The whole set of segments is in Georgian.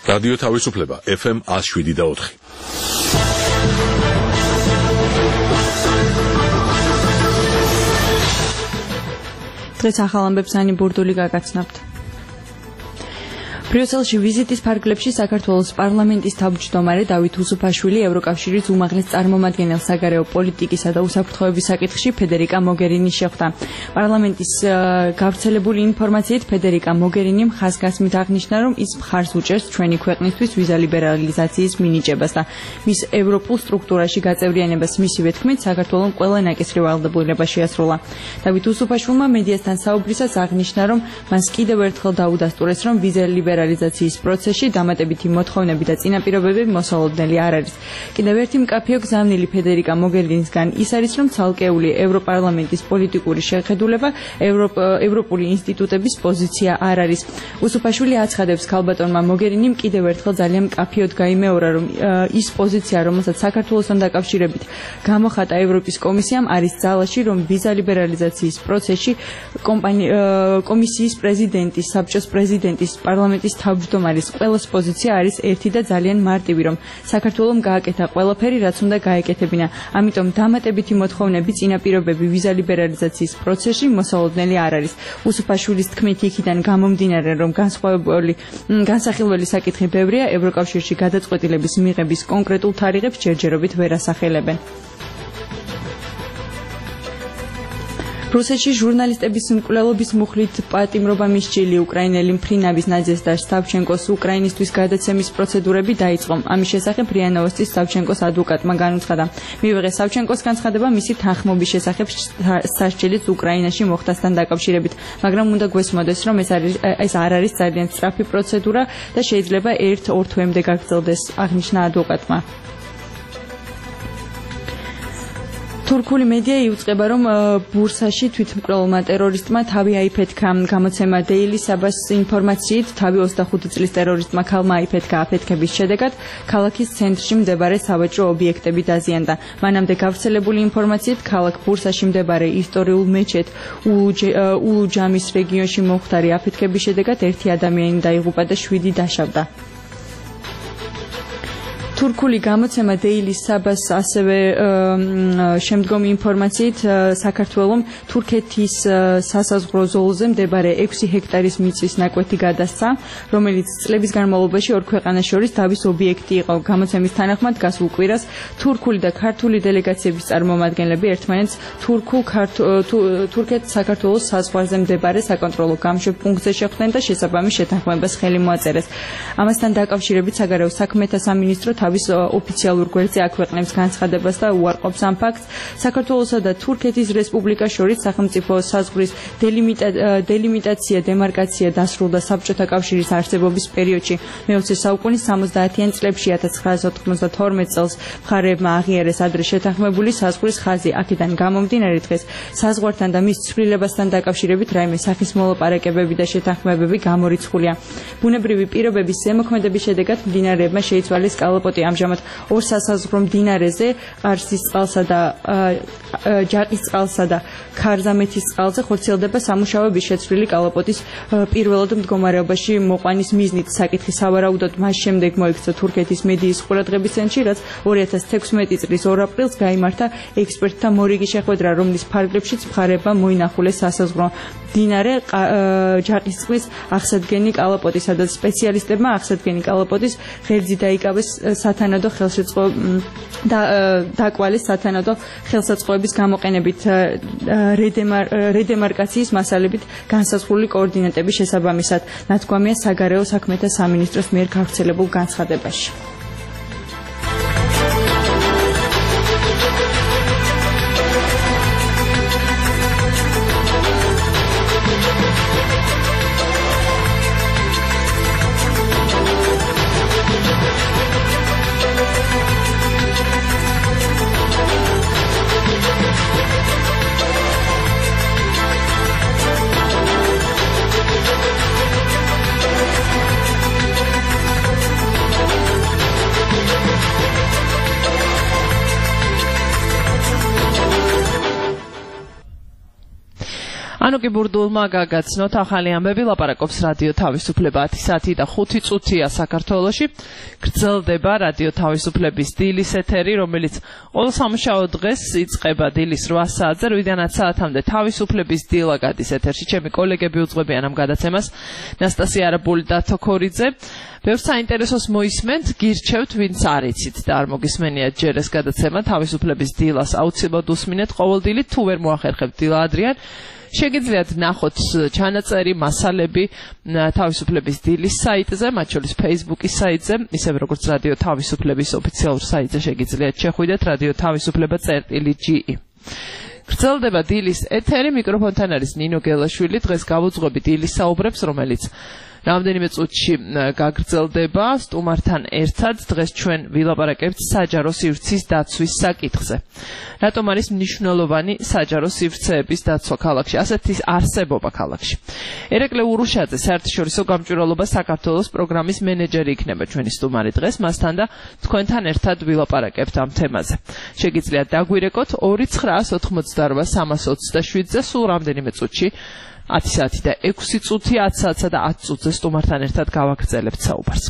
რადიო თავისუფლება FM 107.4. დღეს ახალ ამბებს ანი ბურდული გაგაცნობთ. ბრიუსელში ვიზიტის ფარგლებში საქართველოს პარლამენტის თავმჯდომარე დავით უსუფაშვილი ევროკავშირის უმაღლეს წარმომადგენელ საგარეო პოლიტიკისა და უსაფრთხოების საკითხში ფედერიკა მოგერინი შეხვდა. პარლამენტის გავრცელებული ინფორმაციით ფედერიკა მოგერინიმ ხაზგასმით აღნიშნა, რომ ის მხარს უჭერს ჩვენი ქვეყნისთვის ვიზა ლიბერალიზაციის მინიჭებას და მის ევროპულ სტრუქტურაში გაწევრიანებას მისივე თქმით საქართველოს ყველა ნაკისრი ვალდებულება შეასრულა. დავით უსუფაშვილმა მედიასთან საუბრისას აღნიშნა, რომ მას კიდევ ერთხელ დაუდასტურეს, რომ ვიზა ლიბერალიზაციის პროცესში დამატებითი მოთხოვნები და წინაპირობები მოსალოდნელი არ არის. კიდევ ერთი მკაფიო გზავნილი ფედერიკა მოგერინისგან ის არის, რომ ცალკეული ევროპარლამენტის პოლიტიკური შეხედულება ევროპული ინსტიტუტების პოზიცია არ არის. უსუფაშვილი აცხადებს, ქალბატონმა მოგერინიმ კიდევ ერთხელ ძალიან მკაფიოდ გაიმეორა, რომ ის პოზიცია, რომელსაც საქართველოსთან დაკავშირებით გამოხატა ევროპის კომისიამ, არის ძალაში, რომ ვიზა ლიბერალიზაციის პროცესში კომისიის პრეზიდენტის, საბჭოს პრეზიდენტის, პარლამენტის თავმჯდომარის ყველას პოზიცია არის ერთი და ძალიან მარტივი, რომ საქართველოს გააკეთა ყველაფერი, რაც უნდა გაეკეთებინა. ამიტომ დამატებითი მოთხოვნები, წინაპირობები ვიზა ლიბერალიზაციის პროცესში მოსალოდნელი არ არის. უსუფაშვილის თქმით, იქიდან გამომდინარე, რომ განსახილველი საკითხი ბევრია, ევროკავშირში გადაწყვეტილების მიღების კონკრეტულ თარიღებს ჯერჯერობით ვერ ასახელებენ. რუსეთში ჟურნალისტების მკვლელობის მუხლით პატიმრობა მისჯილი უკრაინელი მფრინავის ნადეჟდა სავჩენკოს უკრაინისტვის გადაცემის პროცედურები დაიწყო. ამის შესახებ რია ნოვოსტის სავჩენკოს ადვოკატმა განუცხადა. მივიღეს სავჩენკოს განცხადება მისი თანხმობის შესახებ სასჯელით უკრაინაში მოხდასთან დაკავშირებით, მაგრამ უნდა გვესმოდეს, რომ ეს არ არის ძალიან სწრაფი პროცედურა და შეიძლება 1-2 თვემდე გაგრძელდეს, აღნიშნა ადვოკატმა. თურქული მედია იუწყება, რომ ბურსაში თვითმკვლელმა ტერორისტმა თავი აიფეთქა. გამოცემა Daily Sabas ინფორმაციით, თავი 25 წლის ტერორისტმა ქალმა აიფეთქა. აფეთქების შედეგად ქალაქის ცენტრში მდებარე სავაჭრო ობიექტები დაზიანდა. მანამდე გავრცელებული ინფორმაციით, ქალაქ ბურსაში მდებარე ისტორიულ მეჩეთ ულუჯამის რეგიონში მომხდარი აფეთქების შედეგად 1 ადამიანი დაიღუპა და 7 დაშავდა. თურქული გამოცემა Daily Sabas ასევე შემდგომი ინფორმაციით საქართველოს თურქეთის სასაზღვრო ზოლზე მდებარე 6 ჰექტარის მიწის ნაკვეთი გადასცა, რომელიც წლების განმავლობაში ორ ქვეყანას შორის დავის ობიექტი იყო. გამოცემის თანახმად გასულ კვირას თურქული და ქართული დელეგაციების წარმომადგენლები ერთმანეთს თურქეთ-საქართველოს საზღვარზე მდებარე საკონტროლო გამშვებ პუნქტზე შეხვდნენ და შესაბამის შეთანხმებას ხელი მოაწერეს. ამასთან დაკავშირებით საგარეო საქმეთა სამინისტრო თავის ოფიციალურ გვერდზე აქვეყნებს განცხადებას და უარყოფს ამ ფაქტს. საქართველოსა და თურქეთის რესპუბლიკას შორის სახელმწიფო საზღვრის დელიმიტაცია, დემარკაცია დასრულდა საბჭოთა კავშირის არსებობის პერიოდში. მე-20 საუკუნის 70-იან წლებში 1992 წელს მხარეებმა აღიარეს ადრე შეთანხმებული საზღვრის ხაზი. აქედან გამომდინარე დღეს საზღვართან და მის ცვლილებასთან დაკავშირებით რაიმე სახის მოლაპარაკებები და შეთანხმებები გამორიცხულია. ბუნებრივი პირობების ზემოქმედების შედეგად მდინარეებმა შეიცვალეს კალაპოტი. ამჟამად ორ სასაზღვრო მდინარეზე, ყარსის წყალსა და ჯაყის წყალსა და ქარზამეთის წყალზე ხორციელდება სამუშაოების შეცვლილი კალაპოტის პირველად მდგომარეობაში მოყვანის მიზნით. საკითხი სავარაუდოდ მას შემდეგ მოიქცა თურქეთის მედიის ყურადღების ცენტრში, რაც 2016 წლის 2 აპრილს გაიმართა ექსპერტთა მორიგი შეხვედრა, რომლის ფარგლებშიც მხარეებმა მოინახულეს სასაზღვრო მდინარე ჯაყისწყლის აღსადგენი კალაპოტი, სადაც სპეციალისტებმა აღსადგენი კალაპოტის ღერძი დაიკავეს სათანადო დაკვალეს სათანადო ხელსაწყოების გამოყენებით რედემარკაციის მასალებით განსაზღვრული კოორდინატების შესაბამისად, ნათქვამია საგარეო საქმეთა სამინისტროს მიერ გავრცელებულ განცხადებაში. ანუ კი ბურდულმა გაგაცნოთ ახალი ამბები ლაპარაკობს რადიო თავისუფლება 10 საათი და 5 წუთია საქართველოში გრძელდება რადიო თავისუფლების დილის ეთერი რომელიც ყოველ სამუშაო დღეს იწყება დილის 8 საათზე 8-დან 10 საათამდე თავისუფლების დილა გადის ეთერში ჩემი კოლეგები უძღვებიან ამ გადაცემას ნასტასია არაბული და თოქორიძე ბევრ საინტერესოს მოისმენთ გირჩევთ ვინც არ იცით და არ მოგისმენიათ ჯერ ეს გადაცემა თავისუფლების დილას აუცილებლად უსმინეთ ყოველდღიურად თუ ვერ მოახერხებთ დილა ადრიან შეგიძლიათ ნახოთ ჩანაწერი მასალები თავისუფლების დილის საიტზე მათ შორის Facebook-ის საიტზე ისევ როგორც რადიო თავისუფლების ოფიციალურ საიტზე შეგიძლიათ შეხვიდეთ რადიო თავისუფლება.ge გრძელდება დილის ეთერი მიკროფონთან არის ნინო გელაშვილი დღეს გავუძღვები დილის საუბრებს რომელიც რამდენიმე წუთში გაგრძელდება სტუმართან ერთად დღეს ჩვენ ვილაპარაკებთ საჯარო სივრცის დაცვის საკითხზე. რატომ არის მნიშვნელოვანი საჯარო სივრცეების დაცვა ქალაქში, ასეთი არსებობა ქალაქში. ერეკლე ურუშაძე საერთაშორისო გამჭვირვალობა საქართველოს პროგრამის მენეჯერი იქნება ჩვენი სტუმარი დღეს, მასთან და თქვენთან ერთად ვილაპარაკებთ ამ თემაზე. შეგიძლიათ დაგვირეკოთ 2988327-ზე სულ რამდენიმე წუთში 10 საათი და 6 წუთი 10 საათსა და 10 წუთზე სტუმართან ერთად გავაგრძელებთ საუბარს.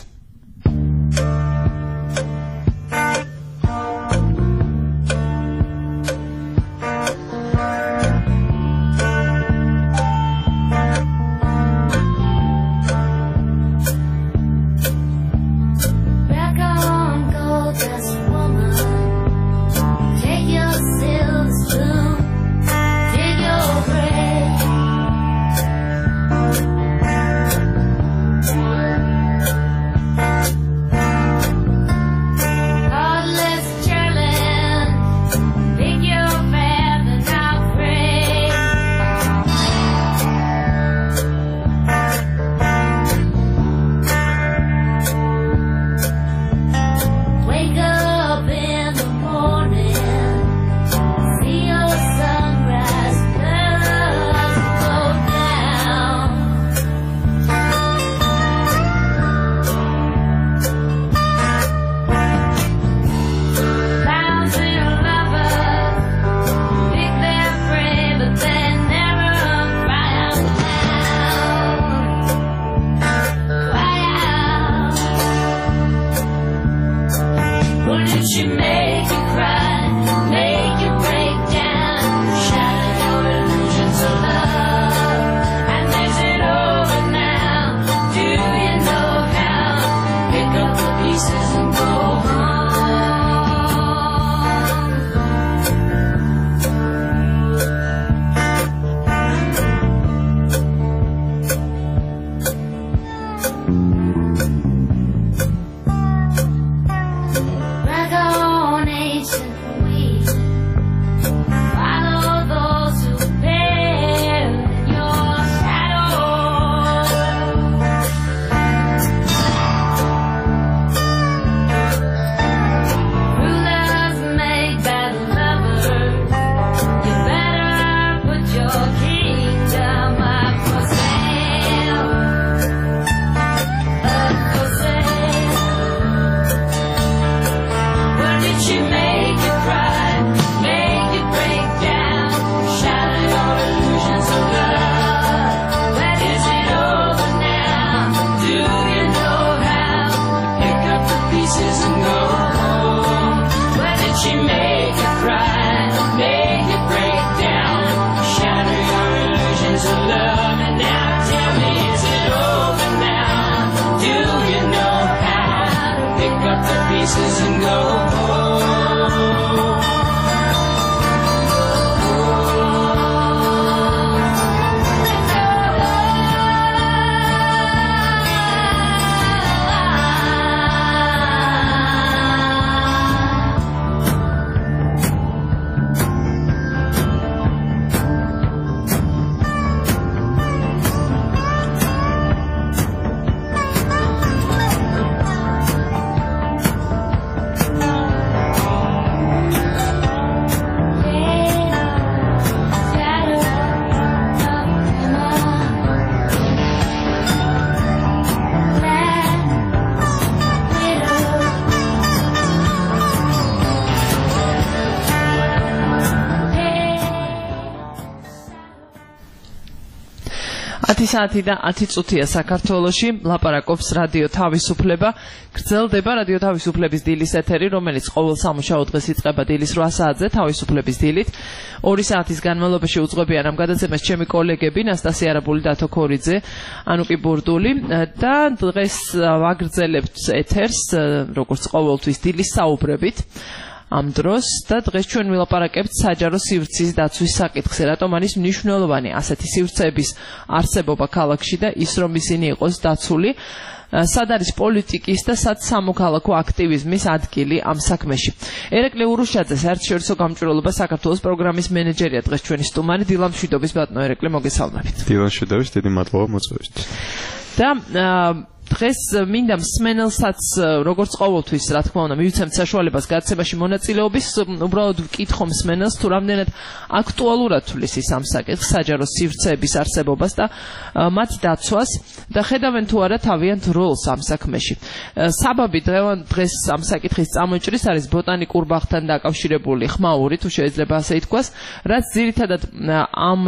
10 საათი და 10 წუთია საქართველოში, ლაპარაკობს რადიო თავისუფლება. გრძელდება რადიო თავისუფლების დილის ეთერი, რომელიც ყოველ სამუშაო დღეს იწყება დილის 8 საათზე თავისუფლების დილით. 2 საათის განმავლობაში უძღვებიან ამ გადაცემას ჩემი კოლეგები ნასტასია არაბული და თო ქორიძე, ანუკი ბურდული და დღეს ვაგრძელებთ ეთერს, როგორც ყოველთვის დილის საუბრებით. ამ დროს და დღეს ჩვენ ვილაპარაკებთ საჯარო სივრცის დაცვის საკითხზე, რატომ არის მნიშვნელოვანი ასეთი სივრცეების არსებობა ქალაქში და ის რომ ისინი იყოს დაცული, სად არის პოლიტიკის და სად სამოქალაქო აქტივიზმის ადგილი ამ საქმეში. ერეკლე ურუშაძე, საერთაშორისო გამჭვირვალობა საქართველოს პროგრამის მენეჯერია, დღეს ჩვენი სტუმარი. დილამშვიდობის ბატონო ერეკლე, მოგესალმებით. დილამშვიდობის, დიდი მადლობა მოწვევით. და დღეს მინდა მსმენელსაც, როგორც ყოველთვის, რა თქმა უნდა, მივიცემთ საშუალებას გადაცემაში მონაწილეობის, უბრალოდ ვკითხო მსმენელს, თუ რამდენად აქტუალურად თulis ის ამ საკითხს, საჯარო სივრცეების არსებობას და მათ დაცვას და ხედავენ თუ არა თავიანთ როლს ამ საქმეში. საბაბი დღეს ამ საკითხის წამოჭრის არის ბოტანიკურ ბაღთან დაკავშირებული ხმაური, თუ შეიძლება ასე ითქვას, რაც ძირითადად ამ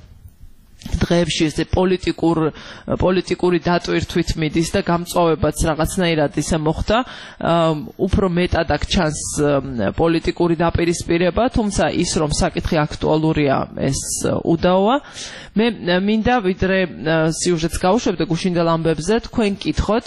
დღეებში ეს პოლიტიკური დატვირთვით მიდის და გამწვავებაც რაღაცნაირად ისე მოხდა, უფრო მეტად აქ ჩანს პოლიტიკური დაპირისპირება, თუმცა ის რომ საკითხი აქტუალურია, ეს უდაოა. მე მინდა ვიდრე სიუჟეტს გავუშვებდე გუშინდელ ამბებზე, თქვენ კითხოთ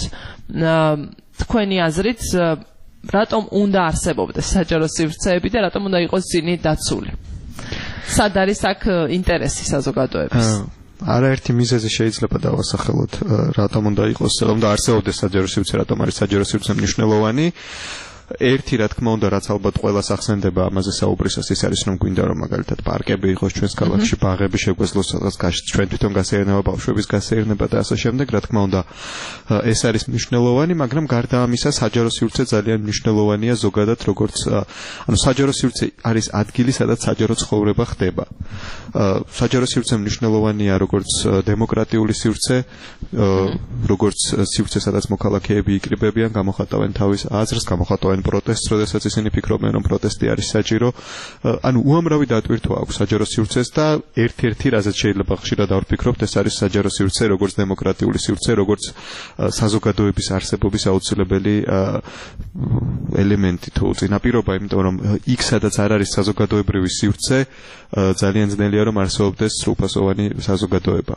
თქვენი აზრით რატომ უნდა არსებობდეს საჯარო სივრცეები და რატომ უნდა იყოს ისინი დაცული. სად არის აქ ინტერესი საზოგადოების? არაერთი მიზეზი შეიძლება დავასახელოთ, რატომ უნდა იყოს, უნდა არსებობდეს საჯარო სივრცე, რატომ არის საჯარო სივრცე მნიშვნელოვანი. ერთი, რა თქმა უნდა, რაც ალბათ ყველას ახსენდება ამაზე საუბრისას, ის არის, რომ გვინდა რომ მაგალითად პარკები იყოს ჩვენს ქალაქში, ბაღები შეგვეძლოს, სადაც ჩვენ თვითონ გასეირნება, ბავშვების გასეირნება და ასე შემდეგ, რა თქმა უნდა, ეს არის მნიშვნელოვანი, მაგრამ გარდა ამისა, საჯარო სივრცე ძალიან მნიშვნელოვანია ზოგადად, როგორც საჯარო სივრცე არის ადგილი, სადაც საჯარო ცხოვრება ხდება. საჯარო სივრცე მნიშვნელოვანია როგორც დემოკრატიული სივრცე, როგორც სივრცე, სადაც მოქალაქეები იკრიბებიან, გამოხატავენ თავის აზრს, გამოხატავენ პროტესტს, როდესაც ისინი ფიქრობენ, რომ პროტესტი არის საჭირო. ანუ უამრავი დატვირთვა აქვს საჯარო სივრცეს და ერთ-ერთი, რაზეც შეიძლება ხშირად ავფიქრობთ, ეს არის საჯარო სივრცე, როგორც დემოკრატიული სივრცე, როგორც საზოგადოების არსებობის აუცილებელი ელემენტი თუ წინაპირობა, იმიტომ რომ იქ, სადაც არ არის საზოგადოებრივი სივრცე, ძალიან ძნელია რომ არსებობდეს სრულფასოვანი საზოგადოება.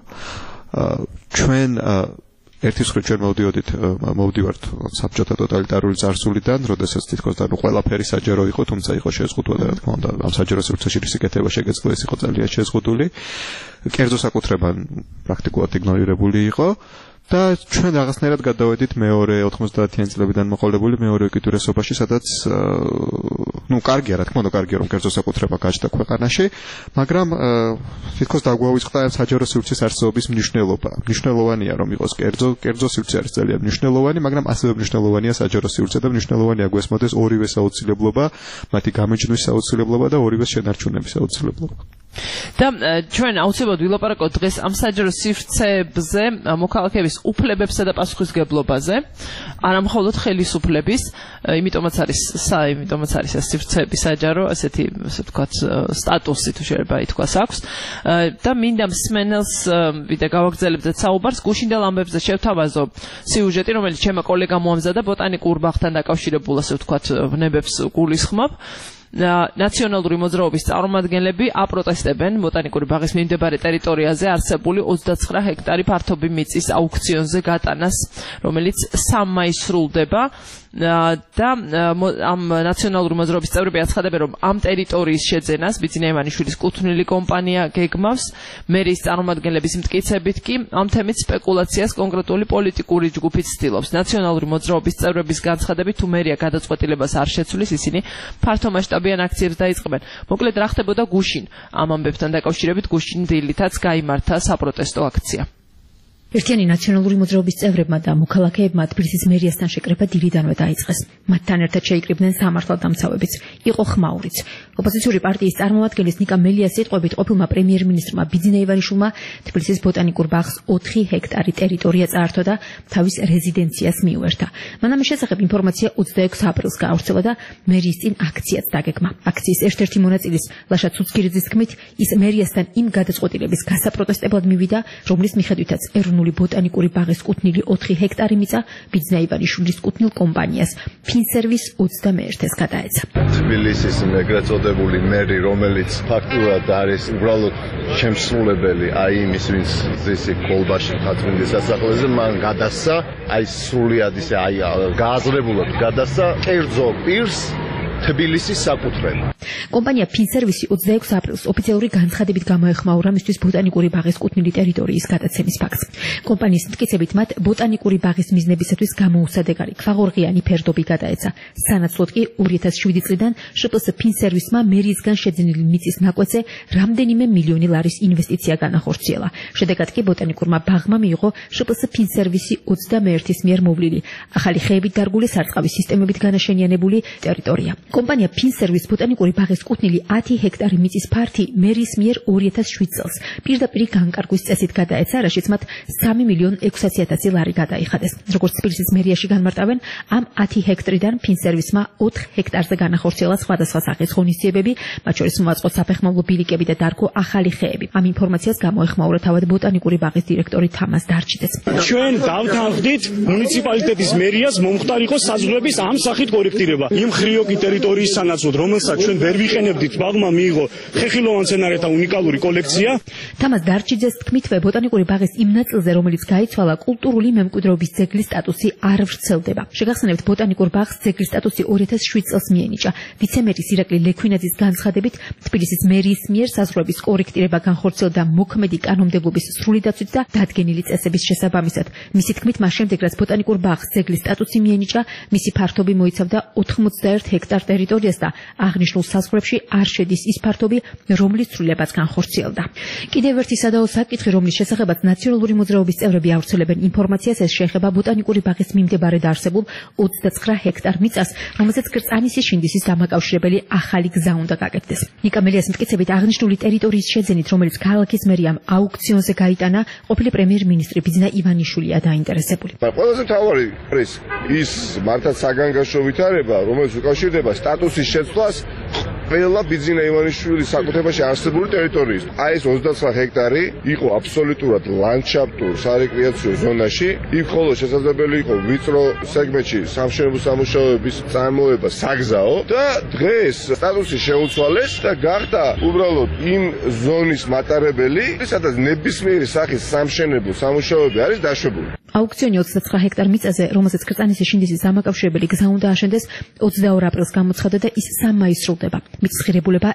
ჩვენ ერთის მხრივ ჩვენ მოვდივართ საბჭოთა ტოტალიტარული წარსულიდან, როდესაც თითქოს ყველაფერი საჯარო იყო, თუმცა იყო შეზღუდული, რა თქმა უნდა, ამ საჯარო სივრცეში სიკეთება შეგეძლო, ეს იყო ძალიან შეზღუდული. კერძო საკუთრება პრაქტიკულად იგნორირებული იყო. და ჩვენ რაღაცნაირად გადავედით მეორე 90-იან წლებიდან მოყოლებული მეორე უკიდურესობაში, სადაც კარგია, რა თქმა უნდა, კარგია რომ კერძო საკუთრება გაჩნდა ქვეყანაში, მაგრამ თითქოს დაგვაუწყდა საჯარო სივრცის არსებობის მნიშვნელობა. მნიშვნელოვანია რომ იყოს კერძო სივრცე არის ძალიან მნიშვნელოვანი, მაგრამ ასევე მნიშვნელოვანია საჯარო სივრცე და მნიშვნელოვანია გვესმოდეს ორივე საუცილებლობა, მათი გამიჯვნის საუცილებლობა და ორივე შენარჩუნების საუცილებლობა. და ჩვენ აუცილებლად ვილაპარაკოთ დღეს ამ საჯარო სივრცეებზე, მოქალაქეების უფლებებსა და პასუხისმგებლობაზე, არა მხოლოდ ხელისუფლების, იმიტომაც არის ეს სივრცეები საჯარო, ასე ვთქვათ, სტატუსი თუ შეიძლება ითქვას აქვს. და მინდა მსმენელს ვიდრე გავაგრძელებდეთ საუბარს, გუშინდელ ამბებზე შევთავაზო სიუჟეტი, რომელიც ჩემმა კოლეგამ მოამზადა ბოტანიკურ ბაღთან დაკავშირებულ, ასე ვთქვათ, ვნებებს გულისხმობ. ნაციონალური მოძრაობის წარმომადგენლები აპროტესტებენ ბოტანიკური ბაღის მიმდებარე ტერიტორიაზე არსებული 29 ჰექტარი ფართობი მიწის აუქციონზე გატანას, რომელიც 3 მაისს სრულდება და ამ ნაციონალური მოძრაობის წევრები აცხადებენ, რომ ამ ტერიტორიის შეძენას ბიძინა ივანიშვილის კუთვნილი კომპანია გეგმავს. მერის წარმომადგენლების მტკიცებით კი ამ თემით სპეკულაციას კონკრეტული პოლიტიკური ჯგუფი ცდილობს. ნაციონალური მოძრაობის წევრების განცხადებით, თუ მერია გადაწყვეტილებას არ შეცვლის, ისინი ფართო მასშტაბიან აქციებს დაიწყებენ. მოკლედ რა ხდებოდა გუშინ ამ ამბებთან დაკავშირებით, გუშინ დილითაც გაიმართა საპროტესტო აქცია. ერთიანი ნაციონალური მოძრაობის წევრებმა და მოქალაქეებმა თბილისის მერიასთან შეკრება დილიდანვე დაიწყეს. მათთან ერთად შეიკრიბნენ სამართალდამცავებიც, იყო ხმაურიც. ოპოზიციური პარტიის წარმომადგენლის ნიკა მელიას სიტყვებით ყოფილმა პრემიერ-მინისტრმა ბიძინა ივანიშვილმა თბილისის ბოტანიკურ ბაღს 4 ჰექტარი ტერიტორია წაართვა და თავის რეზიდენციას მიუერთა. მანამ ამ შესახებ ინფორმაცია 26 აპრილს გაავრცელა და მერიის წინ აქციაც დაგეგმა. აქციის ერთ-ერთი მონაწილის ლაშა ცუცქირიძის თქმით, ის მერიასთან იმ გადაწყვეტილების გასაპროტესტებლად მივიდა, რომლის მიხედვითაც ეროვნული ბოტანიკური ბაღის კუთვნილი 4 ჰექტარი მიწა ბიძინა ივანიშვილის კუთვნილ კომპანიას ფინსერვის 21-ს გადაეცა. თბილისის ეგრეთ წოდებული მერი, რომელიც ფაქტურად არის უბრალოდ შემსრულებელი იმის, ვინც ზისი კოლბაში ხათრინდის სასახლეზე, მან გადასცა სრულიად ისე გააზრებულად გადასცა კერძო პირს თბილისის საკუთრება. კომპანია ფინსერვისი 26 აპრილს ოფიციალური განცხადებით გამოეხმაურა მისთვის ბოტანიკური ბაღის კუთვნილი ტერიტორიის გადაცემის ფაქტს. კომპანიის მტკიცებით მათ ბოტანიკური ბაღის მიზნებისათვის გამოუსადეგარი ქვაღორღიანი ფერდობი გადაეცა. სანაცვლოდ კი 2007 წლიდან შპს ფინსერვისმა მერიისგან შეძენილი მიწის ნაკვეთზე რამდენიმე მილიონი ლარის ინვესტიცია განახორციელა. შედეგად კი ბოტანიკურმა ბაღმა მიიღო შპს ფინსერვისი 21-ის მიერ მოვლილი ახალი ხეებით დარგული სარწყავი სისტემებით განაშენიანებული ტერიტორია. კომპანია ფინსერვის ბოტანიკური ბაღის კუთვნილი 10 ჰექტარი მიწის ფართი მერის მიერ 2007 წელს პირდაპირ განკარგვის წესით გადაეცა, რაშიც მათ 3.600.000 ლარი გადაიხადეს. როგორც თბილისის მერიაში განმარტავენ, ამ 10 ჰექტრიდან ფინსერვისმა 4 ჰექტარზე განახორციელა სხვადასხვა სახის ღონისძიებები, მათ შორის მოაწყო საფეხმავლო ბილიკები და დარგო ახალი ხეები. ამ ინფორმაციას გამოეხმაურა თავად ბოტანიკური ბაღის დირექტორი თამაზ დარჩიძეც. ჩვენ დავთანხმდით მუნიციპალიტეტის მერიას მომხდარ იყოს საზღვრების ამ სახით კორექტირება. იმ ხრიოკი ტერიტორიის სანაცვლოდ, რომელსაც ჩვენ ვერ ვიყენებდით, ბაღმა მიიღო ხეხილოვან მცენარეთა უნიკალური კოლექცია. თამაზ დარჩიძეს თქმითვე ბოტანიკური ბაღის იმ ნაწილზე, რომელიც გაიცვალა, კულტურული მემკვიდრეობის ძეგლის სტატუსი არ ვრცელდება. შეგახსენებთ, ბოტანიკურ ბაღს ძეგლის სტატუსი 2007 წელს მიენიჭა. ვიცე-მერის ირაკლი ლექვინაძის განცხადებით, თბილისის მერიის მიერ საზღვრების კორექტირება განხორციელდა მოქმედი კანონმდებლობის სრული დაცვით და დადგენილი წესების შესაბამისად. მისი თქმით, მას შემდეგ, რაც ბოტანიკურ ბაღს ძეგლის სტატუსი მიენიჭა, მისი ფართობი მოიცავდა 81 ჰექტარ ტერიტორიას და აღნიშნულ საზღვრებში არ შედის ის ფართობი, რომლის ცვლილებაც განხორციელდა. კიდევ ერთი სადაო საკითხი, რომლის შესახებაც ნაციონალური მოძრაობის წევრები ავრცელებენ ინფორმაციას, ეს შეეხება ბოტანიკური ბაღის მიმდებარედ არსებულ 29 ჰექტარ მიწას, რომელზეც კრწანისის შინდისის დამაკავშირებელი ახალი გზა უნდა გაკეთდეს. ნიკა მელიას მტკიცებით, აღნიშნული ტერიტორიის შეძენით, რომელიც ქალაქის მერიამ აუქციონზე გაიტანა, ყოფილი პრემიერ-მინისტრი ბიძინა ივანიშვილია დაინტერესებული. ყველაზე მთავარი ის მართლაც საგანგაშო ვითარება, რომელიც უკავშირდება სტატუსის შეცვლას ყველა ბიძინა ივანიშვილის საკუთრებაში არსებული ტერიტორიის. ეს 29 ჰექტარი იყო აბსოლუტურად ლანდშაფტურ სარეკრეაციო ზონაში. იქ ხოლო შესაძლებელი იყო ვიწრო სეგმენტში სამშენებლო სამუშაოების წარმოება საგზაო და დღეს სტატუსი შეუცვალეს და გახდა უბრალოდ იმ ზონის მატარებელი, სადაც ნებისმიერი სახის სამშენებლო სამუშაოები არის დაშვებული. აუქციონი 29 ჰექტარ მიწაზე, რომელზეც კრწანისის შინდისის დამაკავშირებელი გზა უნდა აშენდეს, 22 აპრილს გამოცხადდა და ის 3 მაისს სრულდება. მიწის ღირებულება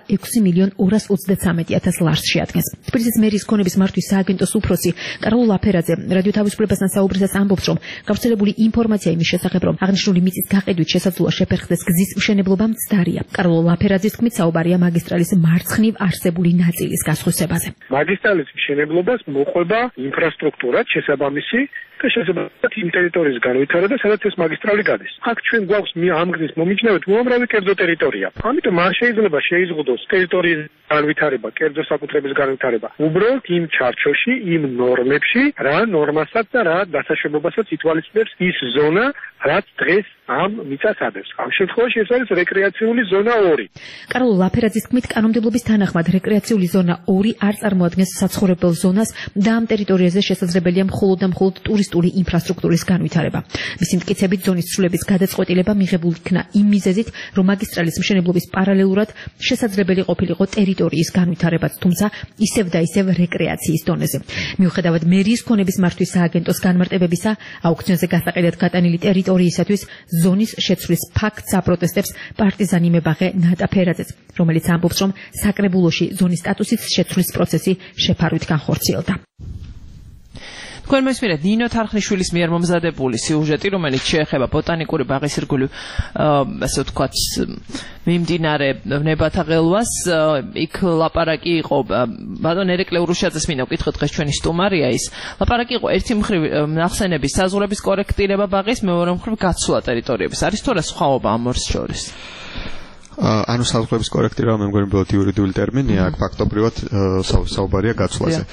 6.233.000 ლარს შეადგენს. თბილისის მერიის ქონების მართვის სააგენტოს უფროსი კარლო ლაფერაძე რადიო თავისუფლებასთან საუბრისას ამბობს, რომ გავრცელებული ინფორმაცია იმის შესახებ, რომ აღნიშნული მიწის გაყიდვით შესაძლოა შეფერხდეს გზის მშენებლობა მცდარია. კარლო ლაფერაძის თქმით, საუბარია მაგისტრალის მარცხნივ არსებული ნაწილის გასხვისებაზე. მაგისტრალის მშენებლობას მოყვება ინფრასტრუქტურა შესაბამისი და შესაბამისად იმ ტერიტორიის განვითარება, სადაც ეს მაგისტრალი გადის. აქ ჩვენ გვაქვს ამ გზის მომიჯნავედ უამრავი კერძო ტერიტორია. ამიტომ არ შეიძლება შეიზღუდოს ტერიტორიის განვითარება, კერძო საკუთრების განვითარება. უბრალოდ იმ ჩარჩოში, იმ ნორმებში, რა ნორმასაც და რა დასაშვებობასაც ითვალისწინებს ის ზონა, რაც დღეს ამ მიწას ადევს. ამ შემთხვევაში ეს არის რეკრეაციული ზონა 2. კარლო ლაფერაძის თქმით, კანონმდებლობის თანახმად რეკრეაციული ზონა 2 არ წარმოადგენს საცხოვრებელ ზონას და ამ ტერიტორიაზე შესაძლებელია მხოლოდ და მხოლოდ ტურისტული ინფრასტრუქტურის განვითარება. მისი მტკიცებით, ზონის ცვლილების გადაწყვეტილება მიღებული იქნა იმ მიზეზით, რომ მაგისტრალის მშენებლობის პარალელურად შესაძლებელი ყოფილიყო ტერიტორიის განვითარებაც, თუმცა ისევ და ისევ რეკრეაციის დონეზე. მიუხედავად მერიის ქონების მართვის სააგენტოს განმარტებებისა, აუქციონზე გასაყიდად გატანილი ტერიტორიისათვის ზონის შეცვლის ფაქტს აპროტესტებს პარტიზანი მებაღე ნატა ფერაძეც, რომელიც ამბობს, რომ საკრებულოში ზონის სტატუსის შეცვლის პროცესი შეფარვით განხორციელდა. თქვენ მესმენთ ნინო თარხნიშვილის მიერ მომზადებული სიუჟეტი, რომელიც შეეხება ბოტანიკური ბაღის ირგვლივ, ასე ვთქვათ, მიმდინარე ნებათა ღელვას, იქ ლაპარაკი იყო ბატონ ერეკლე ურუშაძეს მინდა ვკითხოთ დღეს ჩვენი სტუმარია ის. ლაპარაკი იყო ერთი მხრივ ნახსენების საზღვრების კორექტირება ბაღის, მეორე მხრივ გაცვლა ტერიტორიების. არის თუ რა სხვაობა ამ ორს შორის? ანუ საზღვრების კორექტირება მე მგონი ბოლოდ იურიდიული ტერმინია, აქ ფაქტობრივად საუბარია გაცვლაზე.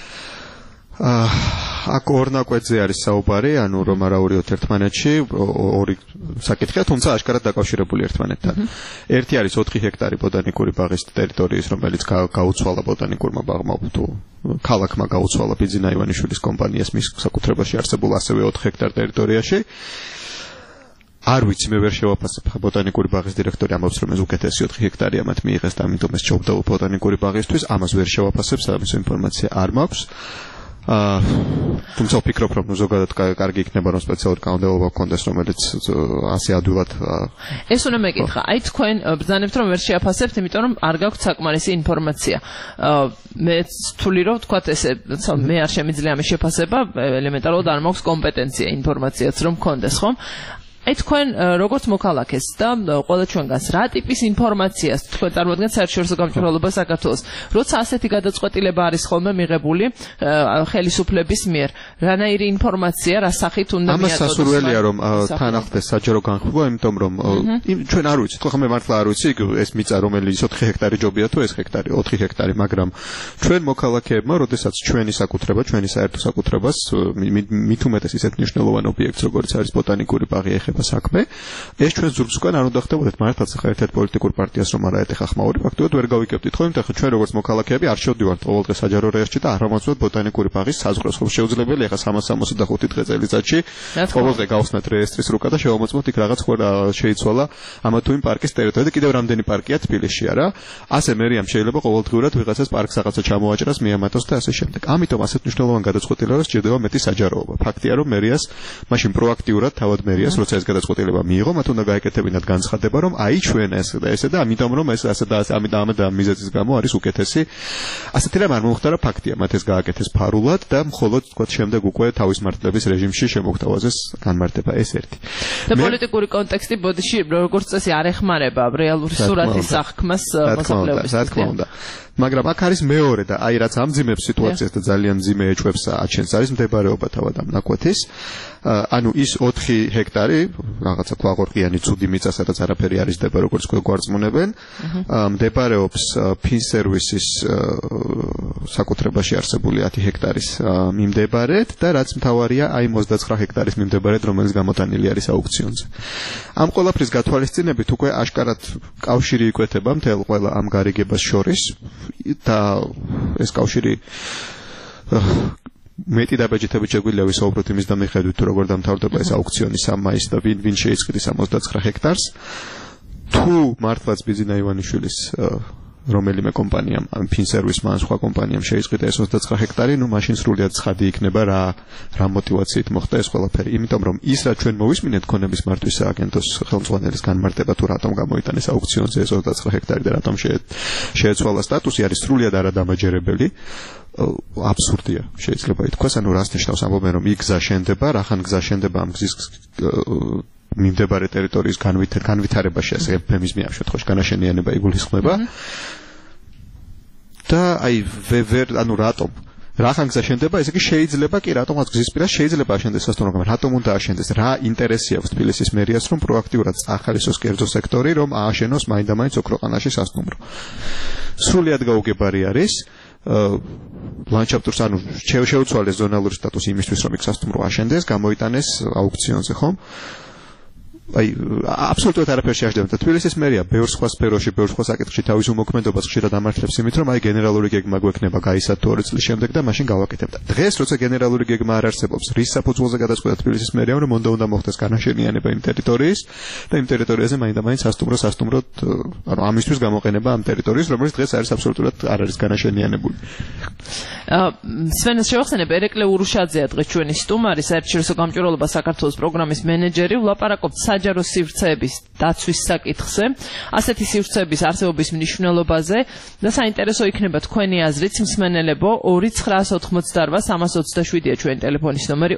აქ ორ ნაკვეთზე არის საუბარი, ანუ რომ არაურიოთ ერთმანეთში, ორი საკითხია, თუმცა აშკარად დაკავშირებული ერთმანეთთან. ერთი არის 4 ჰექტარი ბოტანიკური ბაღის ტერიტორიის, რომელიც გაუცვალა ბოტანიკურმა ბაღმა თუ ქალაქმა გაუცვალა ბიძინა ივანიშვილის კომპანიას მის საკუთრებაში არსებულ ასევე 4 ჰექტარ ტერიტორიაში. არ ვიცი, მე ვერ შევაფასებ, ბოტანიკური ბაღის დირექტორი ამბობს, რომ ეს უკეთესი 4 ჰექტარია მათ მიიღეს და ამიტომ ეს ჯობდა ბოტანიკური ბაღისთვის, ამას ვერ შევაფასებ, სამის ინფორმაცია არ მაქვს. თუმცა ვფიქრობ, რომ ზოგადად კარგი იქნება, რომ სპეციალური კანონმდებლობა გქონდეს, რომელიც ასე ადვილად ეს უნდა მეკითხა. აი თქვენ ბრძანებთ, რომ ვერ შეაფასებთ, იმიტომ რომ არ გაქვთ საკმარისი ინფორმაცია. მე ვთვლი, რომ თქვათ ესე, მე არ შემიძლია ამის შეფასება, ელემენტარულად არ მაქვს კომპეტენცია ინფორმაციაც რომ მქონდეს, ხომ? აი თქვენ როგორც მოქალაქეს და ყველა ჩვენგანს რა ტიპის ინფორმაციას თქვენ წარმოადგენთ საერთაშორისო გამჭვირვალობას საქართველოს, როცა ასეთი გადაწყვეტილება არის ხოლმე მიღებული ხელისუფლების მიერ, რანაირი ინფორმაცია, რა სახით უნდა მიაწოდოს? ამას სასურველია რომ თან ახდეს საჯარო განხილვა, იმიტომ რომ ჩვენ არ ვიცით, ხო მე მართლა არ ვიცი ეს მიწა რომელიც 4 ჰექტარი ჯობია თუ ეს ჰექტარი 4 ჰექტარი, მაგრამ ჩვენ მოქალაქეებმა, როდესაც ჩვენი საკუთრება, ჩვენი საერთო საკუთრებას მით უმეტეს ისეთ მნიშვნელოვან ობიექტს, როგორც არის ბოტანიკური ბაღი ეხება საქმე, ეს ჩვენ ზურგს უკან არ უნდა ხდებოდეთ მართლაც ახლა ერთ-ერთ პოლიტიკურ პარტიას რომ არა ეთეხა ხმაური, ფაქტობრივად ვერ გავიკებდით, ხო, იმიტომ რომ ჩვენ როგორც მოქალაქეები არ შევდივართ ყოველდღე საჯარო რეესტრში და არ ვამოწმოთ ბოტანიკური ბაღის საზღვრებს, ხო შეუძლებელია ახლა 365 დღე წელიწადში ყოველდღე გავხსნათ რეესტრის რუკა და შევამოწმოთ იქ რაღაც ხო შეიცვალა ამა თუ იმ პარკის ტერიტორია და კიდევ რამდენი პარკია თბილისში, არა? ასე მერიამ შეიძლება ყოველდღიურად ვიღაცას პარკს რაღაცა ჩამოაჭრას, მიამატოს და ასე შემდეგ. ამიტომ ასეთ მნიშვნელოვან გადაწყვეტილებას სჭირდება მეტი საჯაროობა. ფაქტია რომ მერიას მაშინ პროაქტიურად თავად მერიას როცა ეს გადაწყვეტილება მიიღო, მათ უნდა გაეკეთებინათ განცხადება, რომ აი ჩვენ ეს და ესე და ამიტომ რომ ეს ასე და ამიტომ და მიზეზის გამო არის უკეთესი. ასეთი რამ არ მომხდარა, ფაქტია, მათ ეს გააკეთეს ფარულად და მხოლოდ თქვა შემდეგ უკვე თავის მართლების რეჟიმში შემოგთავაზეს განმარტება, ეს ერთი. და პოლიტიკური კონტექსტი ბოდიში როგორც წესი არ ეხმარება რეალური სურათის აღქმას მოსახლეობის. რა თქმა უნდა. მაგრამ აქ არის მეორე და აი რაც ამძიმებს სიტუაციას და ძალიან მძიმე ეჭვებს აჩენს, არის მდებარეობა თავად ამ ნაკვეთის. ანუ ის 4 ჰექტარი, რაღაცა ქვაღორღიანი ცუდი მიწა, სადაც არაფერი არ იზრდება, როგორც გვარწმუნებენ, მდებარეობს ფინსერვისის საკუთრებაში არსებული 10 ჰექტარის მიმდებარედ და რაც მთავარია, აი 29 ჰექტარის მიმდებარედ, რომელიც გამოტანილი არის აუქციონზე. ამ ყველაფრის გათვალისწინებით უკვე აშკარად კავშირი იკვეთება მთელ ყველა ამ გარიგებას შორის და ეს კავშირი მეტი დაბეჭდებით შეგვიძლია ვისაუბროთ იმის და მიხედვით თუ როგორ დამთავრდება ეს აუქციონი 3 მაისს და ვინ შეიწყდეს ამ 29 ჰექტარს. თუ მართლაც ბიძინა ივანიშვილის რომელიმე კომპანიამ, ფინსერვისმა ან სხვა კომპანიამ შეიწყდა ეს 29 ჰექტარი, ნუ მაშინ სრულიად ცხადი იქნება რა მოტივაციით მოხდა ეს ყველაფერი. იმიტომ რომ ის რაც ჩვენ მოვისმინეთ ქონების მართვის სააგენტოს ხელმძღვანელის განმარტება თუ რატომ გამოიტანეს აუქციონზე ეს 29 ჰექტარი და რატომ შეეცვალა სტატუსი, არის სრულიად არადამაჯერებელი. აბსურდია შეიძლება ითქვას, ანუ რას ნიშნავს ამბობენ რომ იქ გზა შენდება, რახან გზა შენდება ამ გზის მიმდებარე ტერიტორიის განვითარებაში, ასე ეფემიზმი ამ შემთხვევაში განაშენიანება იგულისხმება. და აი ანუ რატომ რახან გზა შენდება, ესე იგი შეიძლება კი რატომაც გზის პირას შეიძლება აშენდეს სასტუმრო, მაგრამ რატომ უნდა აშენდეს? რა ინტერესი აქვს თბილისის მერიას რომ პროაქტიურად წახალისოს კერძო სექტორი რომ ააშენოს მაინდამაინც ოქროყანაში სასტუმრო? სრულიად გაუგებარი არის. ლანდშაფტურს ანუ შეუცვალეს ზონალური სტატუსი იმისთვის რომ იქ სასტუმრო აშენდეს, გამოიტანეს აუქციონზე, ხომ? აი აბსოლუტურად არაფერი შეაშდება. თბილისის მერია ბევრ სხვა სფეროში, ბევრ სხვა საკითხში თავის უმოქმედობას ხშირად ამართლებს იმით, რომ აი გენერალური გეგმა გვექნება გაისად 2 წლის შემდეგ და მაშინ გავაკეთებ. დღეს როცა გენერალური გეგმა არ არსებობს, რის საფუძველზე გადაწყვეტა თბილისის მერიამ, რომ უნდა მოხდეს განაშენიანება იმ ტერიტორიის და იმ ტერიტორიაზე მაინდამაინც სასტუმროდ, ანუ ამისთვის გამოყენება ამ ტერიტორიის, რომელიც დღეს არის აბსოლუტურად არ არის განაშენიანებული. სვენეს შევახსენებ, ერეკლე ურუშაძეა დღეს ჩვენი სტუმარი, საერთაშორისო გამჭვირვალობა საქართველოს პროგრამის მენეჯერი, ვლაპარაკობთ საჯარო სივრცეების დაცვის საკითხზე, ასეთი სივრცეების არსებობის მნიშვნელობაზე და საინტერესო იქნება თქვენი აზრით, მსმენელებო, 2988-327-ია ჩვენი ტელეფონის ნომერი,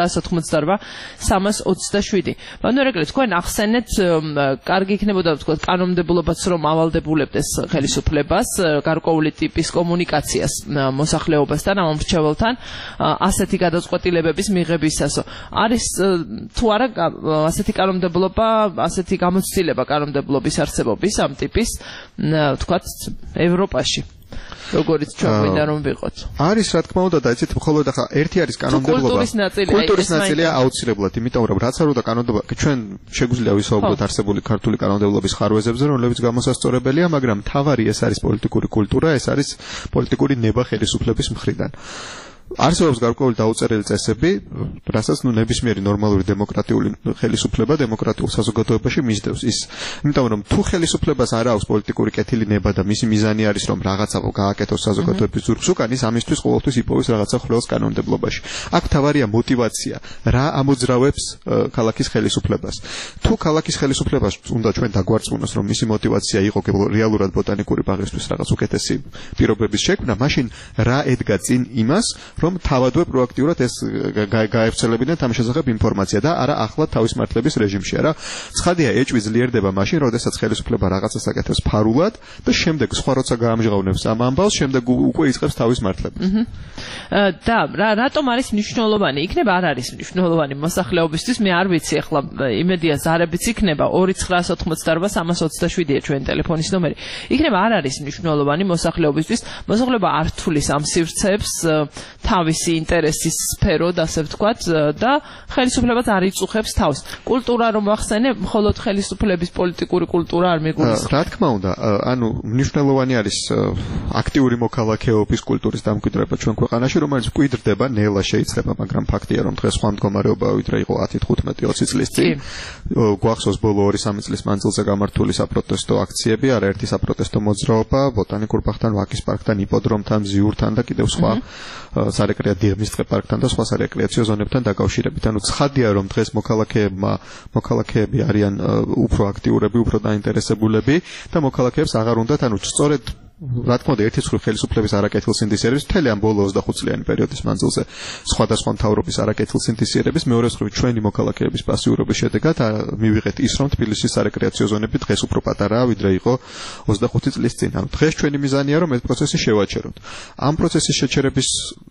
2988-327. ბატონო ერეკლე, თქვენ ახსენეთ, კარგი იქნებოდა ვთქვათ კანონმდებლობაც რომ ავალდებულებდეს ხელისუფლებას, გარკვეული ტიპის კომუნიკაციას მოსახლეობასთან, ამ მრჩეველთან, ასეთი გადაწყვეტილებების მიღებისასო. არის თუ არა ასეთი კანონმდებლობა, ასეთი გამოცდილება კანონმდებლობის არსებობის ამ ტიპის, ვთქვათ, ევროპაში. როგორც ჩვენ გვინდა რომ ვიყოთ. არის რა თქმა უნდა და იცით მხოლოდ ახლა ერთი არის კანონმდებლობა. კულტურის ნაწილია აუცილებლად, იმიტომ რომ რაც არ უნდა კანონმდებლობა, ჩვენ შეგვიძლია ვისაუბროთ არსებული ქართული კანონმდებლობის ხარვეზებზე, რომლებიც გამოსასწორებელია, მაგრამ თავარი ეს არის პოლიტიკური კულტურა, ეს არის პოლიტიკური ნება ხელისუფლების მხრიდან. არსებობს გარკვეული დაუწერელი წესები, რასაც ნებისმიერი ნორმალური დემოკრატიული ხელისუფლება დემოკრატიულ საზოგადოებაში მისდევს. იმიტომ რომ თუ ხელისუფლებას არ აქვს პოლიტიკური კეთილი ნება და მისი მიზანი არის რომ რაღაცა გააკეთოს საზოგადოების ზურგს უკან, ის ამისთვის ყოველთვის იპოვის რაღაცა ხვრელს კანონმდებლობაში. აქ თავარია мотивация, რა ამოძრავებს ქალაქის ხელისუფლებას. თუ ქალაქის ხელისუფლებას უნდა ჩვენ დაგვარწმუნოს, რომ მისი мотивация იყო რეალურად ბოტანიკური ბაღისთვის რაღაც უკეთესი პირობების შექმნა, მაშინ რა ედგა წინ იმას, რომ თავადვე პროაქტიურად ეს გაევრცელებინათ ამ შესახებ ინფორმაცია და არა ახლა თავის მართლების რეჟიმში არა. ცხადია, ეჭვი ძლიერდება მაშინ, როდესაც ხელისუფლება რაღაცას აკეთებს ფარულად და შემდეგ სხვა როცა გაამჟღავნებს ამ ამბავს, შემდეგ უკვე იწყებს თავის მართლებას. და რატომ არის მნიშვნელოვანი? იქნება არ არის მნიშვნელოვანი მოსახლეობისთვის, მე არ ვიცი, ახლა იმედია ზარებიც იქნება 2988-327-ია ჩვენი ტელეფონის ნომერი. იქნება არ არის მნიშვნელოვანი მოსახლეობისთვის, მოსახლეობა არ თulis ამ სივრცეებს თავისი ინტერესის სფეროდ, ასე ვთქვათ, და ხელისუფლებაც არ იწუხებს თავს. კულტურა რომ ახსენე, მხოლოდ ხელისუფლების პოლიტიკური კულტურა არ მიგულისხმობს. რა თქმა უნდა, ანუ მნიშვნელოვანი არის აქტიური მოქალაქეობის კულტურის დამკვიდრება ჩვენ ქვეყანაში, რომელიც მკვიდრდება, ნელა შეიძლება, მაგრამ ფაქტია, რომ დღეს სხვა მდგომარეობაა, ვიდრე იყო 10-15-20 წლის წინ. გვახსოვს ბოლო 2-3 წლის მანძილზე გამართული საპროტესტო აქციები, არაერთი საპროტესტო მოძრაობა, ბოტანიკურ ბაღთან, ვაკის პარკთან, იპოდრომთან, ზიურთან და კიდევ სხვა სარეკრეაციო პარკთან და სხვა სარეკრეაციო ზონებთან დაკავშირებით. ანუ ცხადია, რომ დღეს მოქალაქეები არიან უფრო აქტიურები, უფრო დაინტერესებულები და მოქალაქეებს აღარ უნდათ, ანუ სწორედ რა თქმა უნდა, ერთი მხრივ ხელისუფლების არაკეთილსინდისიერების მთელი ამ ბოლო 20 წლიანი პერიოდის მანძილზე სხვადასხვა მთავრობის არაკეთილსინდისიერების, მეორე მხრივ ჩვენი მოქალაქეების პასიურობის შედეგად მივიღეთ ის, რომ თბილისის სარეკრეაციო ზონები დღეს უფრო პატარაა, ვიდრე იყო 25 წლის წინ. ანუ დღეს ჩვენი მიზანია, რომ ეს პროცესი შევაჩეროთ. ამ პროცესის შეჩერების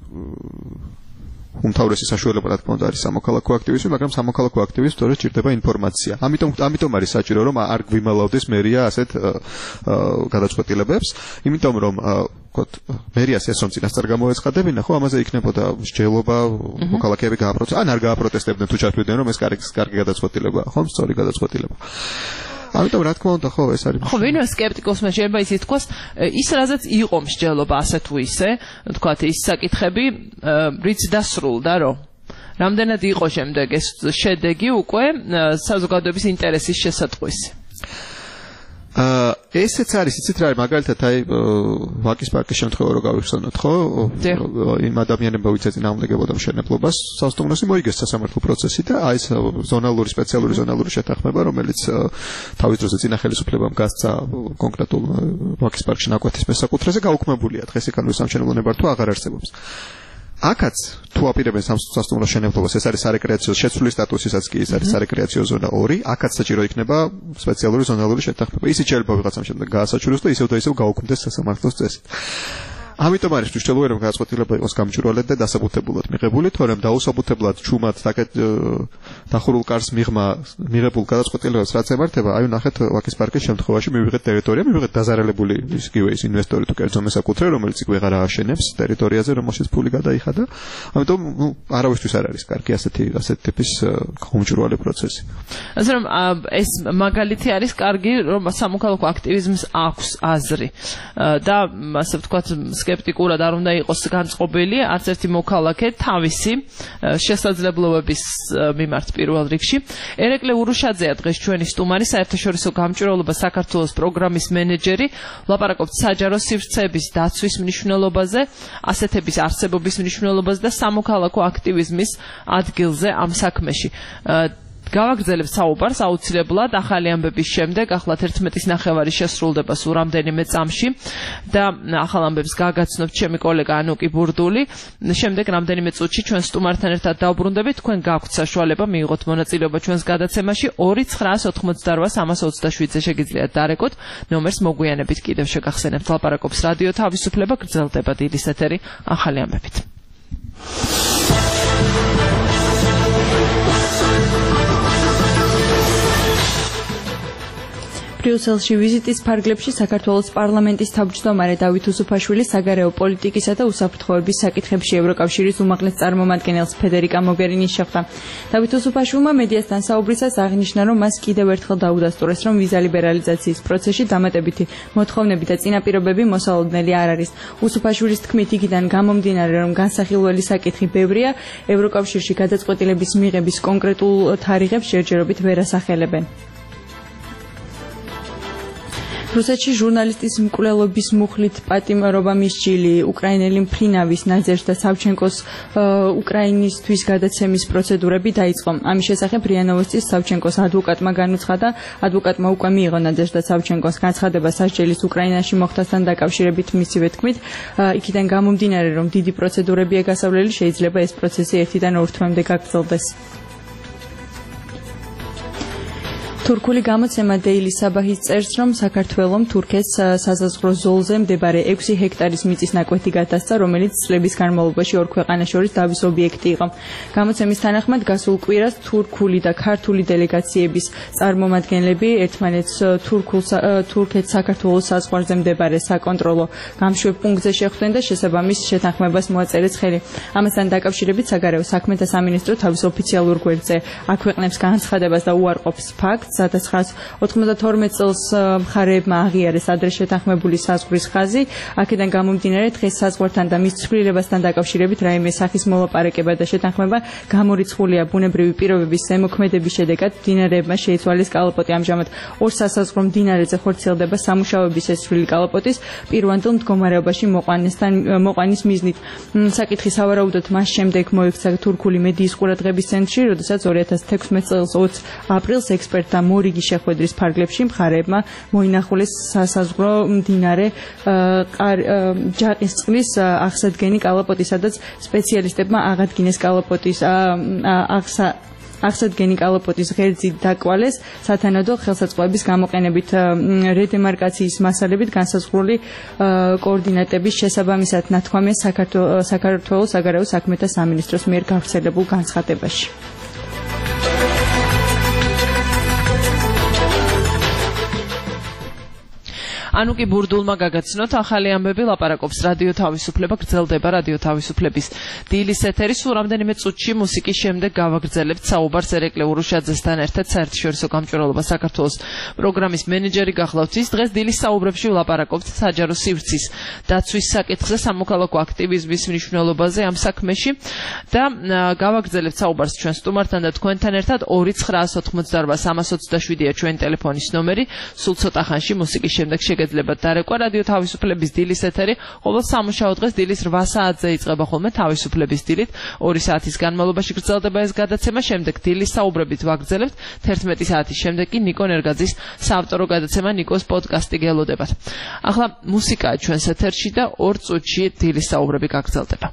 უმთავრესი საშუალება რა თქმა უნდა არის სამოქალაქო აქტივიზმი, მაგრამ სამოქალაქო აქტივიზმს სწორედ ჭირდება ინფორმაცია. ამიტომ არის საჭირო, რომ არ გვიმალავდეს მერია ასეთ გადაწყვეტილებებს, იმიტომ რომ ვთქვათ, მერიას ეს რომ წინასწარ გამოეცხადებინა, ხო, ამაზე იქნებოდა მსჯელობა, მოქალაქეები გააპროტესტებდნენ, ან არ გააპროტესტებდნენ თუ ჩათვლიდნენ, რომ ეს კარგი გადაწყვეტილებაა, ხო, სწორი გადაწყვეტილება. ამიტომ რა თქმა უნდა, ხო, ეს არის. ხო, ვინმე სკეპტიკოსმა შეიძლება ისიც თქვას, ის რაზეც იყო მსჯელობა ასე თუ ისე, ვთქვათ, ის საკითხები რიც დასრულდა, რომ რამდენად იყო შემდეგ ეს შედეგი უკვე საზოგადოების ინტერესის შესატყვისი. ესეც არის, იცით რა არის, მაგალითად აი ვაკის პარკის შემთხვევა რო გავიხსენოთ, ხო? იმ ადამიანებმა ვინც ეწინააღმდეგებოდა მშენებლობას, სასტუმროში მოიგეს სასამართლო პროცესი და აი ეს სპეციალური ზონალური შეთანხმება, რომელიც თავის დროზე წინა ხელისუფლებამ გასცა კონკრეტულ ვაკის პარკში ნაკვეთის მესაკუთრეზე გაუქმებულია. დღეს იქ სამშენებლო ნებართვა აღარ არსებობს. აქაც თუ აპირებენ სასტუმრო შენებლობას, ეს არის სარეკრეაციო შეცვლის სტატუსისაც კი ეს არის სარეკრეაციო ზონა 2, აქაც საჭირო იქნება სპეციალური ზონალური შეთანხმება. ისიც შეიძლება ვიღაცამ შემდეგ გაასაჩუროს და ისევ და ისევ გაუქმდეს სასამართლოს წესი. ამიტომ არის მნიშვნელოვანი რომ გადაწყვეტილება იყოს გამჭვირვალედ და დასაბუთებულად მიღებული, თორემ დაუსაბუთებლად ჩუმად დახურულ კარს მიღებულ გადაწყვეტილებას რაც ემართება, აი ნახეთ ვაკის პარკის შემთხვევაში მივიღეთ ტერიტორია, მივიღეთ დაზარალებული ისგივე ის ინვესტორი თუ კერძო მესაკუთრე, რომელიც იქ ვეღარ ააშენებს ტერიტორიაზე, რომელშიც ფული გადაიხადა. ამიტომ არავისთვის არ არის კარგი ასეთი ტიპის გამჭვირვალე პროცესი. ასე რომ ეს მაგალითი არის კარგი, რომ სამოქალაქო აქტივიზმს აქვს აზრი და ასე ვთქვათ სკეპტიკურად არ უნდა იყოს განწყობილი არც ერთი მოქალაქე თავისი შესაძლებლობების მიმართ პირველ რიგში. ერეკლე ურუშაძეა დღეს ჩვენი სტუმარი, საერთაშორისო გამჭვირვალობა საქართველოს პროგრამის მენეჯერი, ვლაპარაკობთ საჯარო სივრცეების დაცვის მნიშვნელობაზე, ასეთების არსებობის მნიშვნელობაზე და სამოქალაქო აქტივიზმის ადგილზე ამ საქმეში. გავაგრძელებთ საუბარს აუცილებლად ახალი ამბების შემდეგ, ახლა 11:30 შესრულდება სულ რამდენიმე წამში და ახალ ამბებს გაგაცნობთ ჩემი კოლეგა ანუკი ბურდული. შემდეგ რამდენიმე წუთში ჩვენ სტუმართან ერთად დავბრუნდებით, თქვენ გაქვთ საშუალება მიიღოთ მონაწილეობა ჩვენს გადაცემაში 2988327-ზე შეგიძლიათ დარეკოთ, ნომერს მოგვიანებით კიდევ შეგახსენებთ. ლაპარაკობს რადიო თავისუფლება, გრძელდება დილის ეთერი ახალი ამბებით. ბრიუსელში ვიზიტის ფარგლებში საქართველოს პარლამენტის თავმჯდომარე დავით უსუფაშვილი საგარეო პოლიტიკისა და უსაფრთხოების საკითხებში ევროკავშირის უმაღლეს წარმომადგენელს ფედერიკა მოგერინი შეხვდა. დავით უსუფაშვილმა მედიასთან საუბრისას აღნიშნა, რომ მას კიდევ ერთხელ დაუდასტურეს, რომ ვიზა ლიბერალიზაციის პროცესში დამატებითი მოთხოვნები და წინაპირობები მოსალოდნელი არ არის. უსუფაშვილის თქმით, იქიდან გამომდინარე, რომ განსახილველი საკითხი ბევრია, ევროკავშირში გადაწყვეტილების მიღების კონკრეტულ თარიღებს ჯერჯერობით ვერ ასახელებენ. რუსეთში ჟურნალისტის მკვლელობის მუხლით პატიმრობა მისჯილი უკრაინელი მფრინავის ნაძეშ და სავჩენკოს უკრაინისთვის გადაცემის პროცედურები დაიწყო. ამის შესახებ РИА Новости სავჩენკოს ადვოკატმა განუცხადა, ადვოკატმა უკვე მიიღო ნაძეშ და სავჩენკოს განცხადება სასჯელის უკრაინაში მოხდასთან დაკავშირებით. მისივე თქმით, იქიდან გამომდინარე, რომ დიდი პროცედურებია გასავლელი, შეიძლება ეს პროცესი 1-დან 2 თვემდე გაგრძელდეს. თურქული გამოცემა Daily Sabah-ის წერს, რომ საქართველომ თურქეთს საზღვრო ზოლზე მდებარე 6 ჰექტარის მიწის ნაკვეთი გადასცა, რომელიც წლების განმავლობაში ორ ქვეყანას შორის დავის ობიექტი იყო. გამოცემის თანახმად გასულ კვირას თურქული და ქართული დელეგაციების წარმომადგენლები ერთმანეთს თურქეთს საქართველოს საზღვარზე მდებარე საკონტროლო გამშვებ პუნქტზე შეხვდნენ და შესაბამის შეთანხმებას მოაწერეს ხელი. ამასთან დაკავშირებით საგარეო საქმეთა სამინისტრო თავის ოფიციალურ გვერდზე აქვეყნებს განცხადებას და უარყოფს ფაქტს. 1992 წელს მხარეებმა აღიარეს ადრე შეთანხმებული საზღვრის ხაზი. აქედან გამომდინარე, დღეს საზღვართან და მის ცვლილებასთან დაკავშირებით რაიმე სახის მოლაპარაკება და შეთანხმება გამორიცხულია ბუნებრივი პირობების ზემოქმედების შედეგად. მდინარეებმა შეიცვალეს კალაპოტი. ამჟამად ორ სასაზღვრო მდინარეზე ხორციელდება სამუშაოების ეს ცვლილი კალაპოტის პირვანდელ მდგომარეობაში მოყვანის მიზნით. საკითხი სავარაუდოდ მას შემდეგ მოექცა თურქული მედიის ყურადღების ცენტრში, როდესაც 2016 წელს 20 აპრილს ექსპერტთა მორიგი შეხვედრის ფარგლებში მხარეებმა მოინახულეს სასაზღვრო მდინარე ჯაყისწყლის აღსადგენი კალაპოტი, სადაც სპეციალისტებმა აღადგინეს კალაპოტის აღსადგენი კალაპოტის ღერძი დაკვალეს სათანადო ხელსაწყოების გამოყენებით რედემარკაციის მასალებით განსაზღვრული კოორდინატების შესაბამისად ნათქვამია საქართველოს საგარეო საქმეთა სამინისტროს მიერ გავრცელებულ განცხადებაში. ანუკი ბურდულმა გაგაცნოთ ახალი ამბები, ლაპარაკობს რადიო თავისუფლება, გრძელდება რადიო თავისუფლების დილის ეთერი. სულ რამდენიმე წუთში მუსიკის შემდეგ გავაგრძელებთ საუბარს ერეკლე ურუშაძესთან ერთად, საერთაშორისო გამჭვირვალობა საქართველოს პროგრამის მენეჯერი გახლავთ. ის დღეს დილის საუბრებში ვლაპარაკობთ საჯარო სივრცის დაცვის საკითხზე, სამოქალაქო აქტივიზმის მნიშვნელობაზე ამ საქმეში და გავაგრძელებთ საუბარს ჩვენ სტუმართან და თქვენთან ერთად. 2988327-ია ჩვენი ტელეფონის ნომერი. სულ ცოტა ხანში მუსიკის შემდეგ შეგეძლებათ დარეკვა რადიო თავისუფლების დილის ეთერი. ყოველ სამუშაო დღეს დილის 8 საათზე იწყება ხოლმე თავისუფლების დილით. 2 საათის განმავლობაში გრძელდება ეს გადაცემა. შემდეგ დილის საუბრებით ვაგრძელებთ. 11 საათის შემდეგ კი ნიკო ნერგაძის საავტორო გადაცემა ნიკოს პოდკასტი გელოდებათ. ახლა მუსიკაა ჩვენს ეთერში და 2 წუთში დილის საუბრები გაგრძელდება.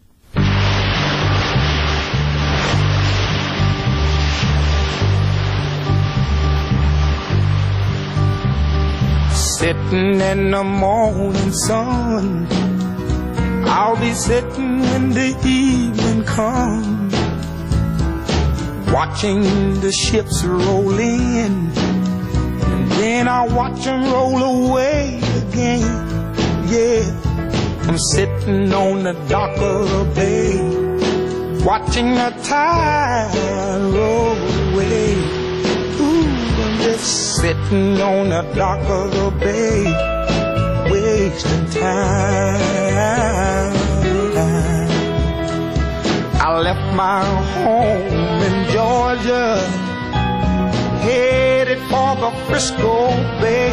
Sitting in the morning sun, I'll be sitting when the evening comes, watching the ships roll in, and then I'll watch them roll away again. Yeah, I'm sitting on the dock of the bay, watching the tide roll away. Just sitting on the dock of the bay, wasting time. I left my home in Georgia, headed for the Frisco Bay,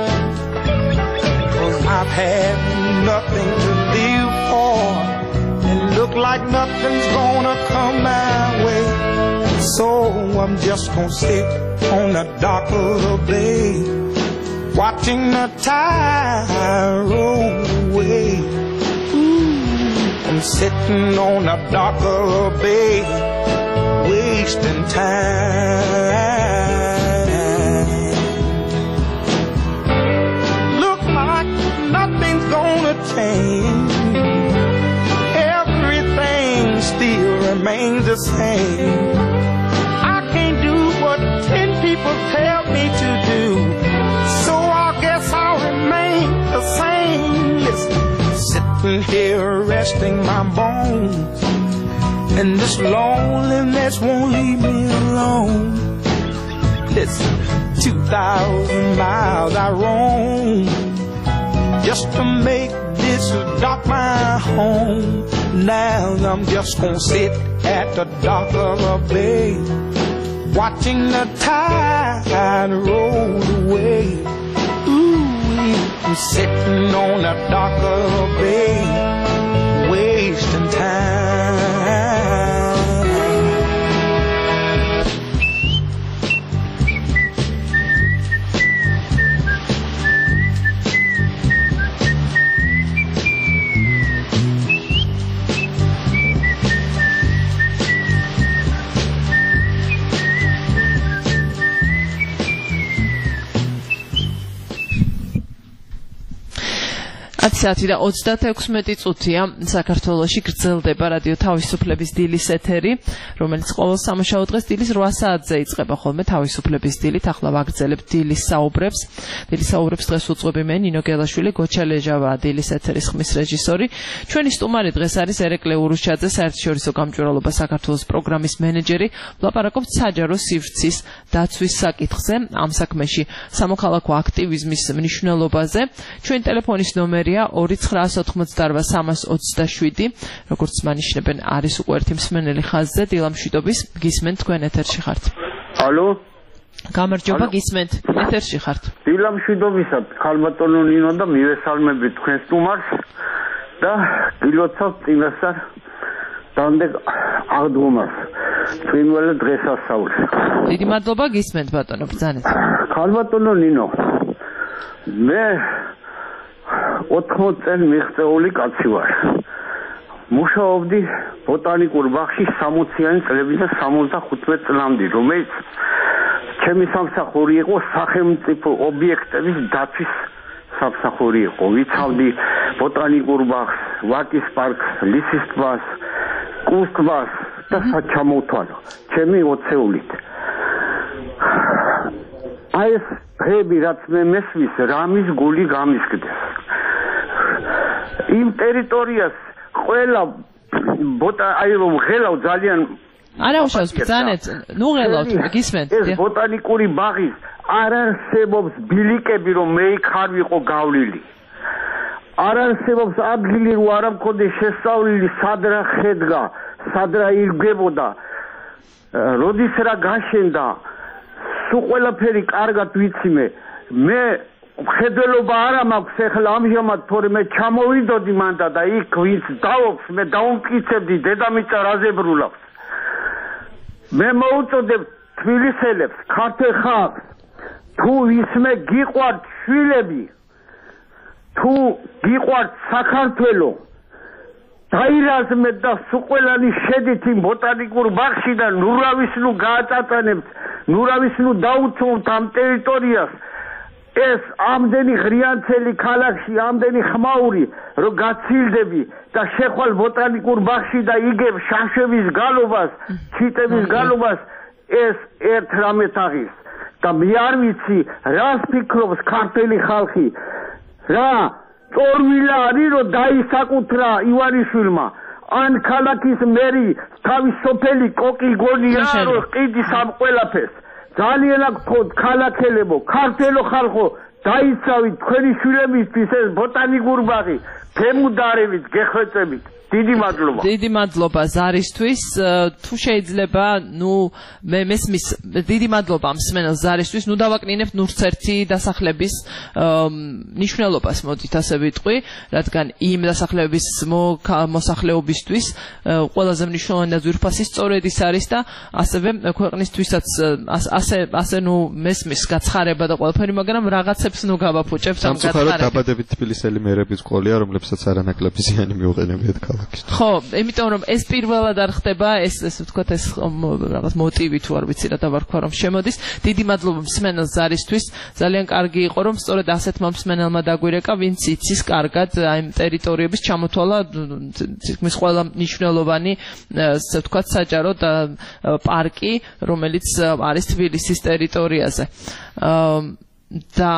'cause I've had nothing to live for, and look like nothing's gonna come my way. So I'm just gonna sit on the dock of the bay, watching the tide roll away. I'm sitting on the dock of the bay, wasting time. Look like nothing's gonna change. Everything still remains the same. I can't do what 10 people tell me to do, so I guess I'll remain the same. Listen, sitting here resting my bones, and this loneliness won't leave me alone. Listen, 2,000 miles I roam just to make this dock my home. Now I'm just gonna sit at the dock of a bay, watching the tide roll away. I'm sitting on the dock of a bay, wasting time. საათი და 36 წუთია საქართველოში გრძელდება რადიო თავისუფლების დილის ეთერი, რომელიც ყოველ სამუშაო დღეს დილის 8 საათზე იწყება ხოლმე თავისუფლების დილით. ახლა ვაგრძელებთ დილის საუბრებს. დილის საუბრებს დღეს უწყობი მე ნინო გელაშვილი, გოჩა ლეჟავა დილის ეთერის ხმის რეჟისორი. ჩვენი სტუმარი დღეს არის ერეკლე ურუშაძე, საერთაშორისო გამჭვირვალობა საქართველოს პროგრამის მენეჯერი. ვლაპარაკობთ საჯარო სივრცის დაცვის საკითხზე, ამ საქმეში სამოქალაქო აქტივიზმის მნიშვნელობაზე. ჩვენი ტელეფონის ნომერია 2988327. როგორც მანიშნებენ, არის უკვე ერთი მსმენელი ხაზზე. დილამშვიდობის, გისმენთ, თქვენ ეთერში ხართ. ალო? გამარჯობა, გისმენთ, ეთერში ხართ. დილამშვიდობისა, ხალბატონო ნინო და მივესალმებით თქვენ სტუმარს და გილოცავთ წინასწარ დამდეგ აღდგომას წვიმვალე დღესასწაულს. დიდი მადლობა, გისმენთ ბატონო, ბრძანეთ. ხალბატონო ნინო, მე 80 წელი მიღწეული კაცი ვარ. მუშაობდი ბოტანიკურ ბაღში 60-იანი წლების და 75 წლამდე, რომელიც ჩემი სამსახური იყო სახელმწიფო ობიექტების დაცვის სამსახური იყო. ვიცავდი ბოტანიკურ ბაღს, ვაკის პარკს, ლისის ტბას, კუს ტბას და საჩამოთვალო. ჩემი ოცეულით. აი ეს დღეები, რაც მე მესმის, რამის გული გამისკდეს. იმ ტერიტორიას ყველა აი რომ ღელავ ძალიან არა უშავს ბრძანეთ, ნუ ღელავთ, გისმენთ. ეს ბოტანიკური ბაღის არ არსებობს ბილიკები, რომ მე იქ არ ვიყო გავლილი. არ არსებობს ადგილი, რომ არ მქონდეს შესწავლილი, სად რა ხედგა, სად რა ირგებოდა, როდის რა გაშენდა, სულ ყველაფერი კარგად ვიცი მე მხედველობა არა მაქვს ეხლა ამჟამად, თორემ ჩამოვიდოდი მანდა და იქ ვინც დავობს, მე დაუმტკიცებდი, დედამიწა რაზე ბრუნავს. მე მოუწოდებ თბილისელებს, ქართულ ხალხს, თუ ისმე გიყვართ შვილები, თუ გიყვართ საქართველო, დაირაზმეთ და სულ ყველანი შედით იმ ბოტანიკურ ბაღში და ნურავის ნუ გააწაწანებთ, ნურავის ნუ დაუცვობთ ამ ტერიტორიას. ეს ამდენი ღრიანცელი ქალაქში, ამდენი ხმაური, რომ გაცილდები და შეხვალ ბოტანიკურ ბაღში და იგებ შაშების გალობას, ჩიტების გალობას, ეს ერთ რამეთ აღის. და მე არ ვიცი, რას ფიქრობს ქართული ხალხი, რა წორვილა არის, რომ დაისაკუთრა ივანიშვილმა, ან ქალაქის მერი თავის სოფელი კოკი გონია, რომ ყიდის ამ ყველაფერს. ძალიან აქვს ქალაქელებო, ქართლო ხალხო, დაიცავით თქვენი შვილებისთვის ეს ბოტანიკურ ბაღი, გემუდარებით, გეხვეწებით. დიდი მადლობა ზარისთვის. თუ შეიძლება, მე მესმის დიდი მადლობა მსმენელს ზარისთვის. დავაკნინებთ ნურც ერთი დასახლების ნიშნულობას, მოდით ასე ვიტყვი, რადგან იმ დასახლებების მოსახლეობისთვის ყველაზე მნიშვნელოვანი და ძვირფასი სწორედ ის არის და ასევე ქვეყნისთვისაც ასე მესმის გაცხარება და ყველაფერი, მაგრამ რაღაცებს გავაფუჭებთ ამ გაცხარებას. სამწუხაროდ დაბადებით თბილისელი მერებიც ყოლია, რომლებსაც არანაკლები ზიანი მიუყენებიათ ქალაქის. ხო, იმიტომ რომ ეს პირველად არ ხდება, ეს ვთქვათ ეს რაღაც მოტივი თუ არ ვიცი რა დავარქვა რომ შემოდის. დიდი მადლობა მსმენელს ზარისთვის. ძალიან კარგი იყო რომ სწორედ ასეთმა მსმენელმა დაგვირეკა, ვინც იცის კარგად აი ტერიტორიების ჩამოთვალა, თითქმის ყველა მნიშვნელოვანი ასე ვთქვათ საჯარო პარკი, რომელიც არის თბილისის ტერიტორიაზე. და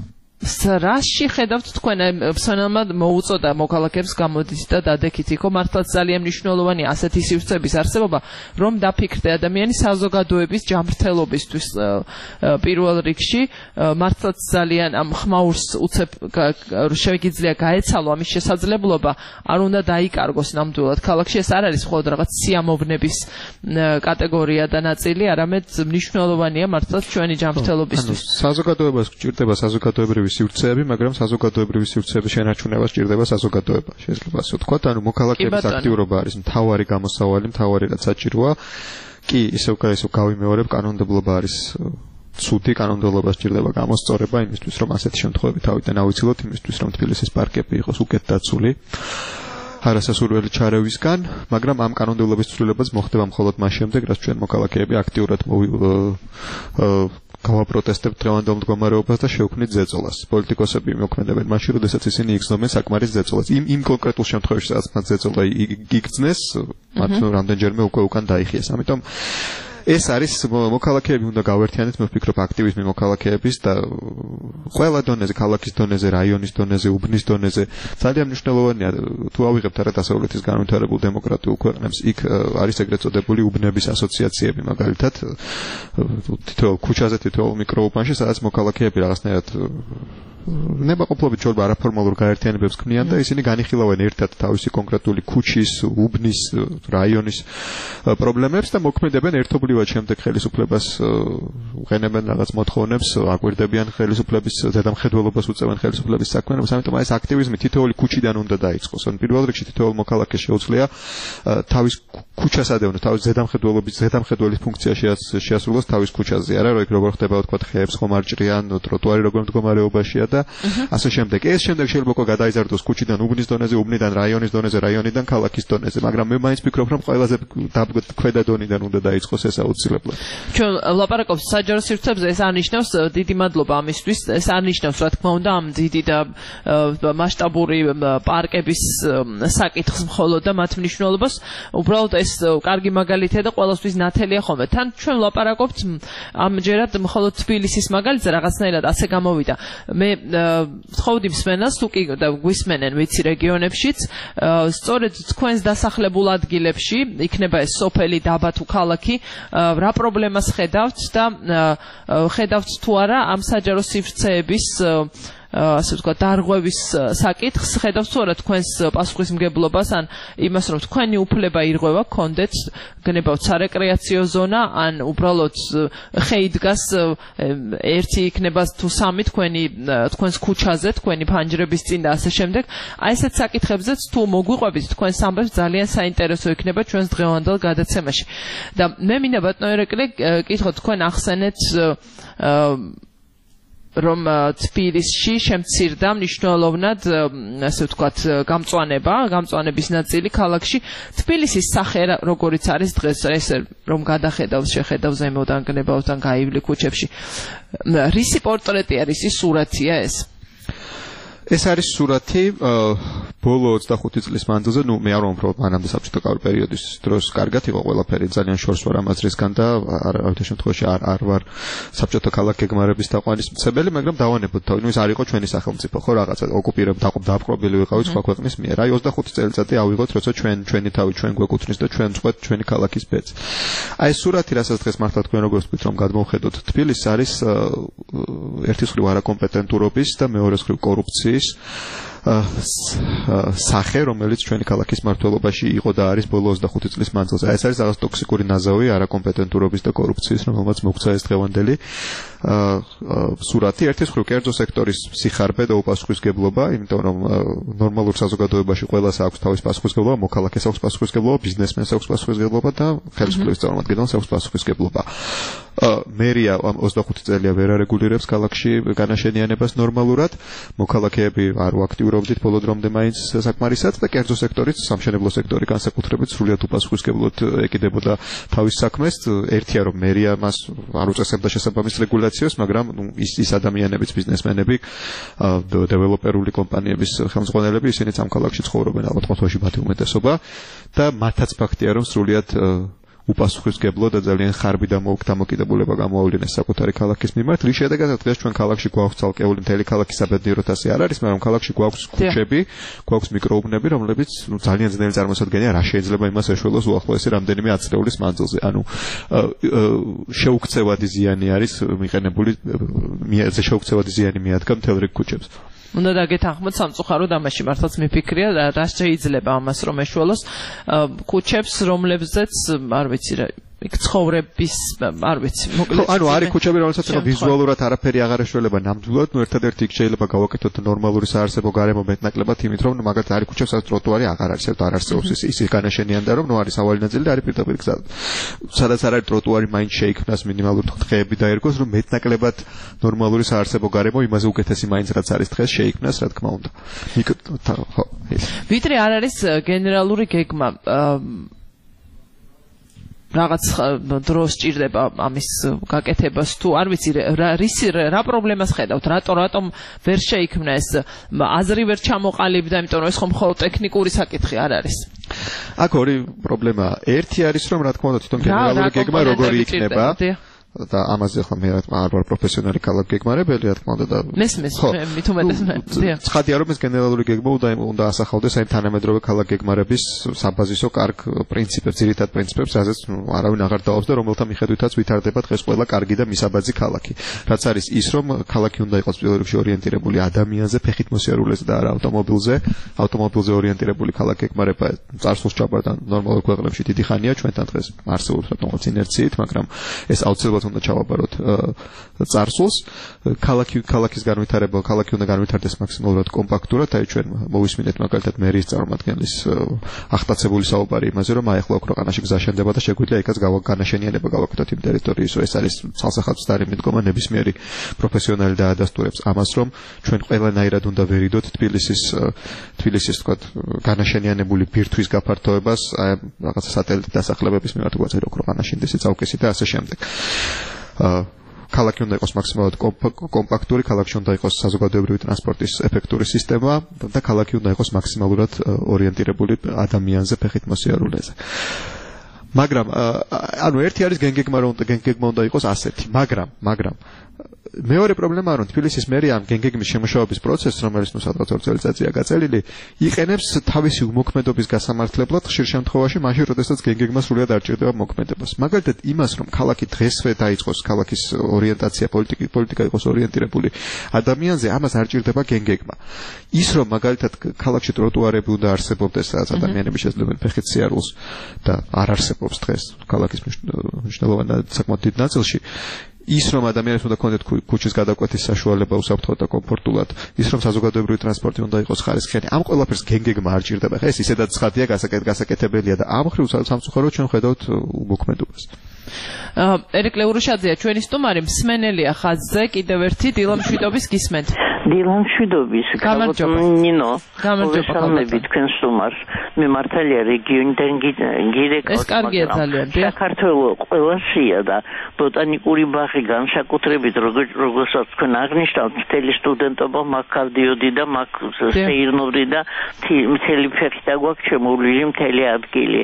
რაში ხედავთ თქვენ მსმენელმა მოუწოდა მოქალაქეებს გამოდით და დადექით იქო მართლაც ძალიან მნიშვნელოვანია ასეთი სივრცეების არსებობა რომ დაფიქრდე ადამიანის საზოგადოების ჯანმრთელობისთვის პირველ რიგში მართლაც ძალიან ამ ხმაურს უცებ შეგიძლია გაეცალო ამის შესაძლებლობა არ უნდა დაიკარგოს ნამდვილად ქალაქში ეს არ არის მხოლოდ რაღაც სიამოვნების კატეგორია და ნაწილი არამედ მნიშვნელოვანია მართლაც ჩვენი ჯანმრთელობისთვის საზოგადოებას გჭირდება საზოგადოებრივი სივრცეები, მაგრამ საზოგადოებრივი სივრცეების შენარჩუნება სჭირდება საზოგადოება. შეიძლება ასე ვთქვათ, ანუ მოქალაქეების აქტიურობა არის მთავარი გამოსავალი, მთავარი რაც საჭიროა. კი, ისევ გავიმეორებ, კანონმდებლობა არის ცუდი, კანონმდებლობა სჭირდება გამოსწორება იმისთვის, რომ ასეთი შემთხვევები თავიდან ავიცილოთ, იმისთვის, რომ თბილისის პარკები იყოს უკეთ დაცული. არასასურველი ჩარევისგან, მაგრამ ამ კანონმდებლობის ცვლილებაც მოხდება მხოლოდ მას შემდეგ, რაც ჩვენ მოქალაქეები აქტიურად გავაპროტესტებთ დღევანდელ მდგომარეობას და შევქმნით ზეწოლას. პოლიტიკოსები მოქმედებენ მაშინ, როდესაც ისინი იგრძნობენ საკმარის ზეწოლას. იმ კონკრეტულ შემთხვევაში, სადაც მათ ზეწოლა იგრძნეს, მათ რამდენჯერმე უკვე უკან დაიხიეს. ამიტომ ეს არის მოქალაქეები უნდა გავერთიანეთ, მე ვფიქრობ აქტივიზმი მოქალაქეების და ყველა დონეზე, ქალაქის დონეზე, რაიონის დონეზე, უბნის დონეზე ძალიან მნიშვნელოვანია თუ ავიღებთ არა დასავლეთის განვითარებულ დემოკრატიულ ქვეყნებს, იქ არის ეგრეთ წოდებული უბნების ასოციაციები, მაგალითად თითოეულ ქუჩაზე, თითოეულ მიკროუბანში, სადაც მოქალაქეები რაღაცნაირად ნებაყოფლობით ჩორბა არაფორმალურ გაერთიანებებს ქმნიან და ისინი განიხილავენ ერთად თავისი კონკრეტული ქუჩის, უბნის, რაიონის პრობლემებს და მოქმედებენ ერთობლივად შემდეგ ხელისუფლებას უყენებენ რაღაც მოთხოვნებს, აკვირდებიან ხელისუფლების ზედამხედველობას უწევენ ხელისუფლების საქმიანობას, ამიტომ ეს აქტივიზმი თითოეული ქუჩიდან უნდა დაიწყოს. ან პირველ რიგში თითოეულ მოქალაქეს შეუძლია თავის ქუჩას ადევნოს, თავის ზედამხედველის ფუნქცია შეასრულოს თავის ქუჩაზე, არა როგორ ხდება ვთქვათ ხეებს ხომ არ ჭრიან, ტროტუარი როგორ მდგომარეობაშია და ასე შემდეგ. ეს შემდეგ შეიძლება უკვე გადაიზარდოს ქუჩიდან უბნის დონეზე, უბნიდან რაიონის დონეზე, რაიონიდან ქალაქის დონეზე, მაგრამ მე მაინც ვფიქრობ, რომ ყველაზე ქვედა დონიდან უნდა დაიწყოს ეს აუცილებლად. ჩვენ ვლაპარაკობთ საჯარო სივრცეებზე, ეს არნიშნავს დიდი მადლობა ამისთვის, ეს არნიშნავს რა თქმა უნდა ამ დიდი და მასშტაბური პარკების საკითხს მხოლოდ და მათ მნიშვნელობას, უბრალოდ ეს კარგი მაგალითია და ყველასთვის ნათელია ხოლმე. თან ჩვენ ვლაპარაკობთ ამჯერად მხოლოდ თბილისის მაგალითზე რაღაცნაირად ასე გამოვიდა. მე ვთხოვდი მსმენელს თუ კი და გვისმენენ ვიცი რეგიონებშიც, სწორედ თქვენს დასახლებულ ადგილებში, იქნება ეს სოფელი, დაბა თუ ქალაქი, რა პრობლემას ხედავთ და ხედავთ თუ არა ამ საჯარო სივრცეების ასე ვთქვათ დარღვევის საკითხს ხედავთ თუ არა თქვენს პასუხისმგებლობას ან იმას რომ თქვენი უფლება ირღვევა გქონდეთ გნებავთ სარეკრეაციო ზონა ან უბრალოდ ხეი დგას ერთი იქნება თუ სამი თქვენს ქუჩაზე თქვენი ფანჯრების წინ და ასე შემდეგ აი ესეთ საკითხებზეც თუ მოგვიყვებით თქვენს ამბებს ძალიან საინტერესო იქნება ჩვენს დღევანდელ გადაცემაში და მე მინდა ბატონო ერეკლე კითხოთ თქვენ ახსენეთ რომ თბილისში შემცირდა მნიშვნელოვნად ასე ვთქვათ გამწვანების ნაწილი ქალაქში თბილისის სახე როგორიც არის დღეს ეს რომ გადახედავს შეხედავს ზემოდან გნებავთან გაივლი ქუჩებში რისი პორტრეტი არის ის სურათია ეს არის სურათი ბოლო 25 წლის მანძილზე, მე არ ვამბობ მანამდე საბჭოთა პერიოდის დროს კარგად იყო ყველაფერი, ძალიან შორს ვარ ამაზრისგან და არავითარ შემთხვევაში არ ვარ საბჭოთა ქალაქ გეგმარების თაყვანისმცემელი, მაგრამ დავანებოთ თავი, ის არ იყო ჩვენი სახელმწიფო, ხო რაღაცა დააპყრობილი ვიყავით სხვა ქვეყნის მიერ. აი 25 წელიწადი ავიღოთ, როცა ჩვენი თავი ჩვენ გვეკუთვნის და ჩვენ ვწყვეთ ჩვენი ქალაქის ბედს. აი ეს სურათი, რასაც დღეს მართლა თქვენ როგორც ვთქვით, რომ გადმოვხედოთ თბილისს არის ერთის მხრივ არაკომპეტენტურობის და მეორეს მხრივ კორუფციის სახე, რომელიც ჩვენი ქალაქის მმართველობაში იყო და არის ბოლო 25 წლის მანძილზე. ეს არის რაღაც ტოქსიკური ნაზავი არაკომპეტენტურობის და კორუფციის, რომელმაც მოგვცა ეს დღევანდელი სურათი. ერთის მხრივ კერძო სექტორის სიხარბე და უპასუხისმგებლობა, იმიტომ რომ ნორმალურ საზოგადოებაში ყველას აქვს თავის პასუხისმგებლობა, მოქალაქეს აქვს პასუხისმგებლობა, ბიზნესმენს აქვს პასუხისმგებლობა და ხელისუფლების წარმომადგენელს აქვს პასუხისმგებლობა. მერია 25 წელია ვერ არეგულირებს ქალაქში განაშენიანებას ნორმალურად, მოქალაქეები არ უაქტიურობდით ბოლო დრომდე მაინც საკმარისად და კერძო სექტორიც, სამშენებლო სექტორი განსაკუთრებით სრულიად უპასუხისმგებლოდ ეკიდებოდა თავის საქმეს. ერთია რომ მერია მას არ უწესებდა შესაბამის რეგულაციას, მაგრამ ის ადამიანებიც, ბიზნესმენები, დეველოპერული კომპანიების ხელმძღვანელები, ისინიც ამ ქალაქში ცხოვრობენ, ალბათ ყოველში მათი უმეტესობა და მათაც ფაქტია რომ სრულიად უპასუხისმგებლო და ძალიან ხარბი და დამოკიდებულება გამოავლინეს საკუთარი ქალაქის მიმართ. რის შედეგადაც დღეს ჩვენ ქალაქში გვაქვს ცალკეული მთელი ქალაქის საბედნიეროდ ასე არ არის, მაგრამ ქალაქში გვაქვს ქუჩები, გვაქვს მიკროუბნები, რომლებიც ძალიან ძნელი წარმოსადგენია, რა შეიძლება იმას ეშველოს უახლოესი რამდენიმე ათწლეულის მანძილზე. ანუ შეუქცევადი ზიანი არის მიყენებული, შეუქცევადი ზიანი მიადგა მთელ რიგ ქუჩებს. უნდა დაგეთანხმოთ სამწუხაროდ ამაში მართლაც მიფიქრია რა შეიძლება ამას რომ ეშველოს ქუჩებს რომლებზეც არ ვიცი რა იქ ცხოვრების არ ვიცი მოკლედ ანუ არის ქუჩები რომელსაც ახლა ვიზუალურად არაფერი აღარ ეშველება ნამდვილად ნუ ერთადერთი იქ შეიძლება გავაკეთოთ ნორმალური საარსებო გარემო მეტნაკლებად იმით რომ მაგალითად არის ქუჩებს სადაც ტროტუარი აღარ არის და არ არსებობს ის განაშენიანდა რომ ნუ არის ავალი ნაწილი და არის პირდაპირ გზა სადაც არ არის ტროტუარი მაინც შეიქმნას მინიმალური დღეები დაერგოს რომ მეტნაკლებად ნორმალური საარსებო გარემო იმაზე უკეთესი მაინც რაც არის დღეს შეიქმნას რა თქმა უნდა ვიდრე არ არის გენერალური გეგმა რაღაც დროს სჭირდება ამის გაკეთებას თუ არ ვიცი რა პრობლემას ხედავთ რატომ ვერ შეიქმნა ეს აზრი ვერ ჩამოყალიბდა იმიტომ რომ ეს ხომ მხოლოდ ტექნიკური საკითხი არ არის აქ ორი პრობლემაა ერთი არის რომ რა თქმა უნდა თვითონ გენერალური გეგმა როგორი იქნება და ამაზე ახლა მე არ ვარ პროფესიონალი ქალაქ გეგმარებელი რა თქმა უნდა და მესმის მით უმეტეს მე ცხადია რომ ეს გენერალური გეგმა უნდა ასახავდეს აი თანამედროვე ქალაქ გეგმარების საბაზისო კარგ პრინციპებს ძირითად პრინციპებს რაზეც არავინ აღარ დაობს და რომელთა მიხედვითაც ვითარდება დღეს ყველა კარგი და მისაბაძი ქალაქი რაც არის ის რომ ქალაქი უნდა იყოს პირველ რიგში ორიენტირებული ადამიანზე ფეხით მოსიარულეზე და არა ავტომობილზე ორიენტირებული ქალაქ გეგმარება წარსულს ჩაბარდა ნორმალურ ქვეყნებში დიდი ხანია ჩვენთან დღეს არსებობს რატომღაც ინერციით მაგრამ ეს აუცილებლად უნდა ჩავაბაროთ წარსულს ქალაქის განვითარება ქალაქი უნდა განვითარდეს მაქსიმალურად კომპაქტურად აი ჩვენ მოვისმინეთ მაგალითად მერიის წარმომადგენლის ახტაცებული საუბარი იმაზე რომ აი ახლა ქვეყანაში გზა შენდება და შეგვიძლია იქაც განაშენიანება გავაკეთოთ იმ ტერიტორიისო ეს არის ცალსახადწარი მიდგომა ნებისმიერი პროფესიონალი დაადასტურებს ამას რომ ჩვენ ყველანაირად უნდა ვერიდოთ თბილისის თქვა განაშენიანებული ბირთვის გაფართოებას აი რაღაცა სატელიტ დასახლებების მიმართ გვაქვს რომ ქვეყანაში წავკისი და ასე შემდეგ ქალაქი უნდა იყოს მაქსიმალურად კომპაქტური, ქალაქში უნდა იყოს საზოგადოებრივი ტრანსპორტის ეფექტური სისტემა და ქალაქი უნდა იყოს მაქსიმალურად ორიენტირებული ადამიანზე ფეხით მოსიარულეზე. მაგრამ ანუ ერთი არის გენგეგმა უნდა იყოს ასეთი, მაგრამ მეორე პრობლემაა რომ თბილისის მერია ამ გენგეგმის შემუშავების პროცესს რომელიც ნუ სადღაც 2 წელიწადია გაწელილი იყენებს თავისი უმოქმედობის გასამართლებლად ხშირ შემთხვევაში მაშინ როდესაც გენგეგმა სრულად არ ჭირდება მოქმედებას მაგალითად იმას რომ ქალაქი დღესვე დაიწყოს ქალაქის ორიენტაცია პოლიტიკა იყოს ორიენტირებული ადამიანზე ამას არ ჭირდება გენგეგმა ის რომ მაგალითად ქალაქში ტროტუარები უნდა არსებობდეს სადაც ადამიანები შეძლებენ ფეხით სიარულს და არ არსებობს დღეს ქალაქის მნიშვნელოვან საკმაოდ დიდ ნაწილში ის რომ ადამიანებს უნდა კონდეთ ქუჩის გადაკვეთის საშუალება უსაფრთხოდ და კომფორტულად ის რომ საზოგადოებრივი ტრანსპორტი უნდა იყოს ხარისხიანი ამ ყველაფერს გენგეგმა არ ჭირდება ხა ეს ისედაც ცხადია გასაკეთებელია და ამ მხრივ სამწუხაროდ ჩვენ ხედავთ უმოქმედობას ერიკ ლეურუშაძეა ჩვენი სტუმარი მსმენელია ხაზზე კიდევ ერთი დილამშვიდობის გისმენთ დილამშვიდობის ნინო გამარჯობა თქვენ სტუმარს მე მართალია რეგიონიდან გირეკავს ეს კარგია ძალიან საქართველოს ყველაშია და ბოტანიკური ბაღი განსაკუთრებით როგორცაც თქვენ აღნიშნავთ მთელი სტუდენტობა მაგ გავდიოდი და მაგ სეირნობდი და მთელი ფეხი და გვაქვს შემოვლილი მთელი ადგილი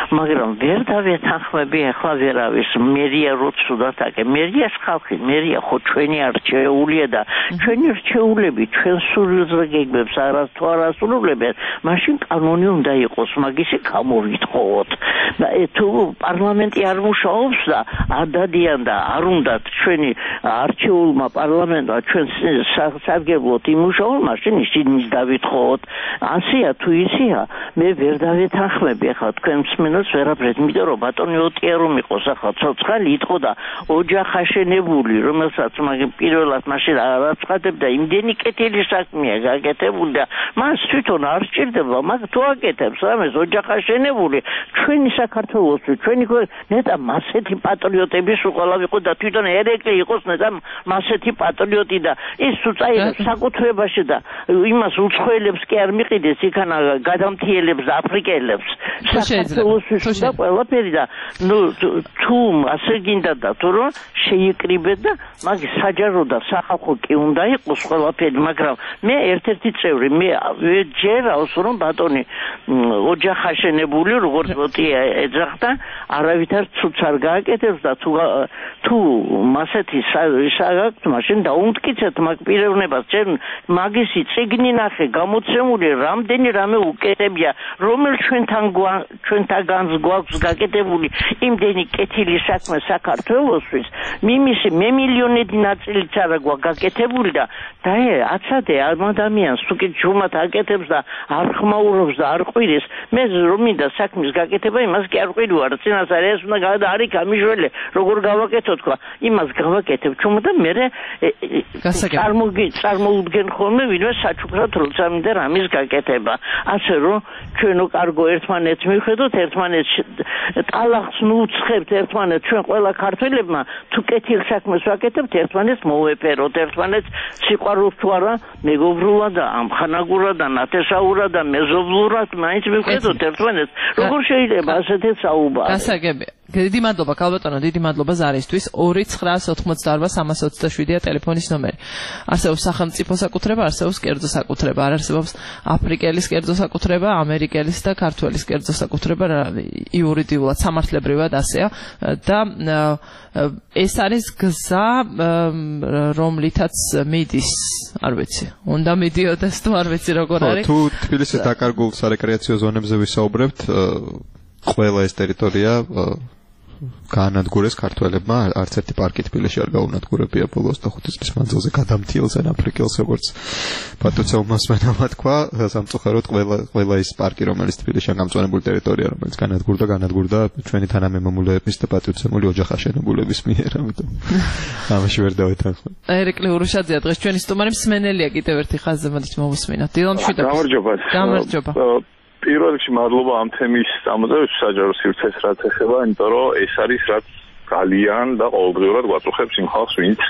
მაგრამ ვერ დავეთანხმები ახლა ვერავის მერია რო ცუდად აკე მერიას ხალხი მერია ხო ჩვენი არჩეულია და ჩვენი რჩეულები ჩვენ სულზე გეგმებს არასრულებენ მაშინ კანონი უნდა იყოს მაგისი გამოვიტყოთ და თუ პარლამენტი არ მუშაობს და არ დადიან და არ უნდათ ჩვენი არჩეულმა პარლამენტმა ჩვენ სარგებლოთ იმუშაოთ მაშინ ისინი დავითხოვოთ ასეა თუ ისეა მე ვერ დავეთანხმები ახლა თქვენ მსმენელს ვერაფრით იმიტომ რომ ბატონი ოტია რომ იყოს ახლა ცოცხალი იყო და ოჯახაშენებული რომელსაც მაგ პირველად მაშინ არაცხადებდა იმდენი კეთილი საქმეა გაკეთებული და მას თვითონ არ სჭირდება მაგ თუ აკეთებს რამეს ოჯახაშენებული ჩვენი საქართველოსი ჩვენი ნეტა მასეთი პატრიოტები სულ ვიყო და თვითონ ერეკლი იყოს ნეტა მასეთი პატრიოტი და ის თუ წაიღებს საკუთრებაში და იმას უცხოელებს კი არ მიყიდეს იქანა გადამთიელებს და აფრიკელებს საქართველოსი და ყველაფერი და ნუ თუ ასე გინდა და თუ რომ შეიკრიბეთ და მაგ საჯარო და სახალხო კი უნდა იყოს ყველაფერი მაგრამ მე ერთ-ერთი წევრი მე ჯერავს რომ ბატონი ოჯახაშენებული როგორც ოტია ეძახდა არავითარ ცუდს არ გააკეთებს და თუ მასეთი საგაქვს მაშინ დაუმტკიცეთ მაგ პიროვნებას ჩვენ მაგისი წიგნი ნახე გამოცემული რამდენი რამე უკეთებია რომელ ჩვენთანაც გვაქვს გაკეთებული იმდენი კეთილი საქმე საქართველოსთვის მიმისი მე მილიონედი ნაწილიც არა გვაქვს გაკეთებული და აცადე ადამიანს თუ კი ჯუმად აკეთებს და არ ხმაურობს და არ ყვირეს მე რომ მინდა საქმის გაკეთება იმას კი არ ყვირვარ წინასწარ ეს უნდა არის გამიშველი როგორ გავაკეთო თქვა იმას გავაკეთებ ჩუმ და მე წარმოუდგენ ხოლმე ვინმე საჩუქრად როცა მინდა რამის გაკეთება ასე რომ ჩვენო კარგო ერთმანეთს მივხედოთ ერთმანეთს ტალახს ნუცხებთ ერთმანეთს ჩვენ ყველა ქართველებმა თუ კეთილ საქმეს ვაკეთებთ ერთმანეთს მოვეფეროთ ერთმანეთს სიყვარულს თუ არა მეგობრულად და ამხანაგურად და ნათესაურად და მეზობლურად მაინც მივხედოთ ერთმანეთს როგორ შეიძლება ასეთი საუბარი გასაგებია დიდი მადლობა ქალბატონო დიდი მადლობა ზარისთვის 2988327-ია ტელეფონის ნომერი არსებობს სახელმწიფო საკუთრება არსებობს კერძო საკუთრება არ არსებობს აფრიკელის კერძო საკუთრება ამერიკელის და ქართველის კერძო საკუთრება იურიდიულად სამართლებრივად ასეა და ეს არის გზა რომლითაც მიდის არ ვიცი უნდა მიდიოდეს თუ არ ვიცი როგორ არის თუ თბილისის დაკარგულ სარეკრეაციო ზონებზე ვისაუბრებთ ყველა ეს ტერიტორია გაანადგურეს ქართველებმა არც ერთი პარკი თბილისში არ გაუნადგურებია ბოლოს 25 წლის მანძილზე გადამთიელს ან აფრიკელს როგორც პატუცევ მასმენამა თქვა სამწუხაროდ ყველა ის პარკი რომელიც თბილისში გამწვანებული ტერიტორია რომელიც განადგურდა ჩვენი თანამემამულეების და პატუცემული ოჯახაშენებულების მიერ ამიტომ ამაში ვერ დავეთანხმებ ერეკლი ურუშაძეა დღეს ჩვენი სტუმარი მსმენელია კიდევ ერთი ხაზზე მოდით მოვუსმინოთ გამარჯობა პირველ რიგში მადლობა ამ თემის ამოწევს საჯარო სივრცეს რაც ეხება, იმიტომ რომ ეს არის რაც ძალიან და ყოველდღიურად გვაწუხებს იმ ხალხს, ვინც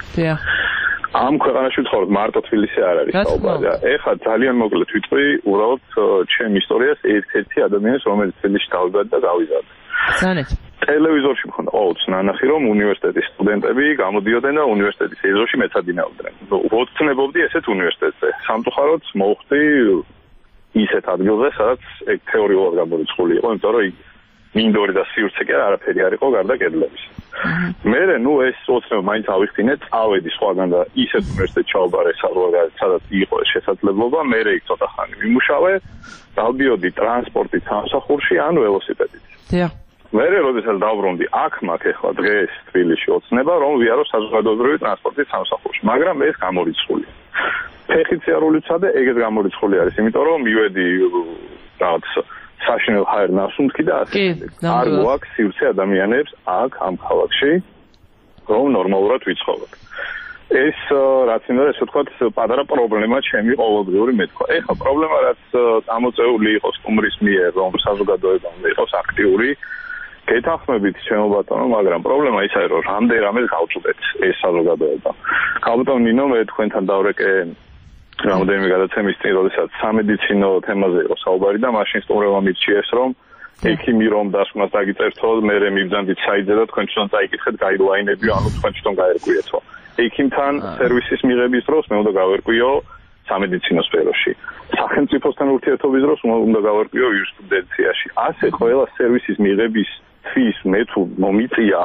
ამ ქვეყანაში ვთხოვთ, მარტო თბილისი არ არის საუბარი. ეხლა ძალიან მოკლედ ვიტყვი, უბრალოდ ჩემ ისტორიას ერთ-ერთი ადამიანს, რომელიც თბილისში დავიბადა და გავიზარდა. ზანეთ. ტელევიზორში მქონდა ყოველთვის ნანახი, რომ უნივერსიტეტის სტუდენტები გამოდიოდნენ და უნივერსიტეტის ეზოში მეცადინეობდნენ. ვოცნებობდი ესეთ უნივერსიტეტზე. სამწუხაროდ მოვხდი ისეთ ადგილზე, სადაც თეორიულად გამორიცხული იყო, იმიტომ რომ მინდორი და სივრცე კი არაფერი არ იყო გარდა კედლების. მერე ეს ოცნება მაინც ავიხდინე, წავედი სხვაგან და ისეთ უნივერსიტეტში ჩავაბარე, სადაც იყო ეს შესაძლებლობა, მერე იქ ცოტა ხანი ვიმუშავე, დავდიოდი ტრანსპორტით სამსახურში ან ველოსიპედით. მერე როდესაც დავბრუნდი, აქ მაქვს ახლა დღეს თბილისში ოცნება, რომ ვიარო საზოგადოებრივი ტრანსპორტით სამსახურში, მაგრამ ეს გამორიცხულია. ფეხით არ უცადე, ეგეც გამორიცხული არის, იმიტომ რომ მივედი რაღაც საშინელ ჰაერ ნასუნთქი და ასე. არ გვაქვს სივრცე ადამიანებს აქ ამ ქალაქში, რომ ნორმალურად ვიცხოვროთ. ეს რაც უნდა ესე ვთქვათ, პატარა პრობლემა ჩემი ყოველდღიური მეთქვა. ეხლა პრობლემა რაც ამოწეული იყო სტუმრის მიერ, რომ საზოგადოება უნდა იყოს აქტიური, გეთანხმებით ჩემო ბატონო, მაგრამ პრობლემა ის არის, რომ რამდენადაც გავწუდეთ ეს საზოგადოება. ქალბატონ ნინო, მე თქვენთან დავრეკე რამდენიმე გადაცემის წინ, როდესაც სამედიცინო თემაზე იყო საუბარი და მაშინ სტუმრებმა მირჩიეს, რომ ექიმი რომ დასკვნას დაგიწერთო, მე მივძანდით საიტზე და თქვენ თვითონ წაიკითხეთ გაიდლაინებიო, ანუ თქვენ თვითონ გაერკვიეთო. ექიმთან სერვისის მიღების დროს მე უნდა გავერკვიო სამედიცინო სფეროში. სახელმწიფოსთან ურთიერთობის დროს უნდა გავარკვიო იურისპრუდენციაში. ასე ყველა სერვისის მიღებისთვის მე თუ მომიწია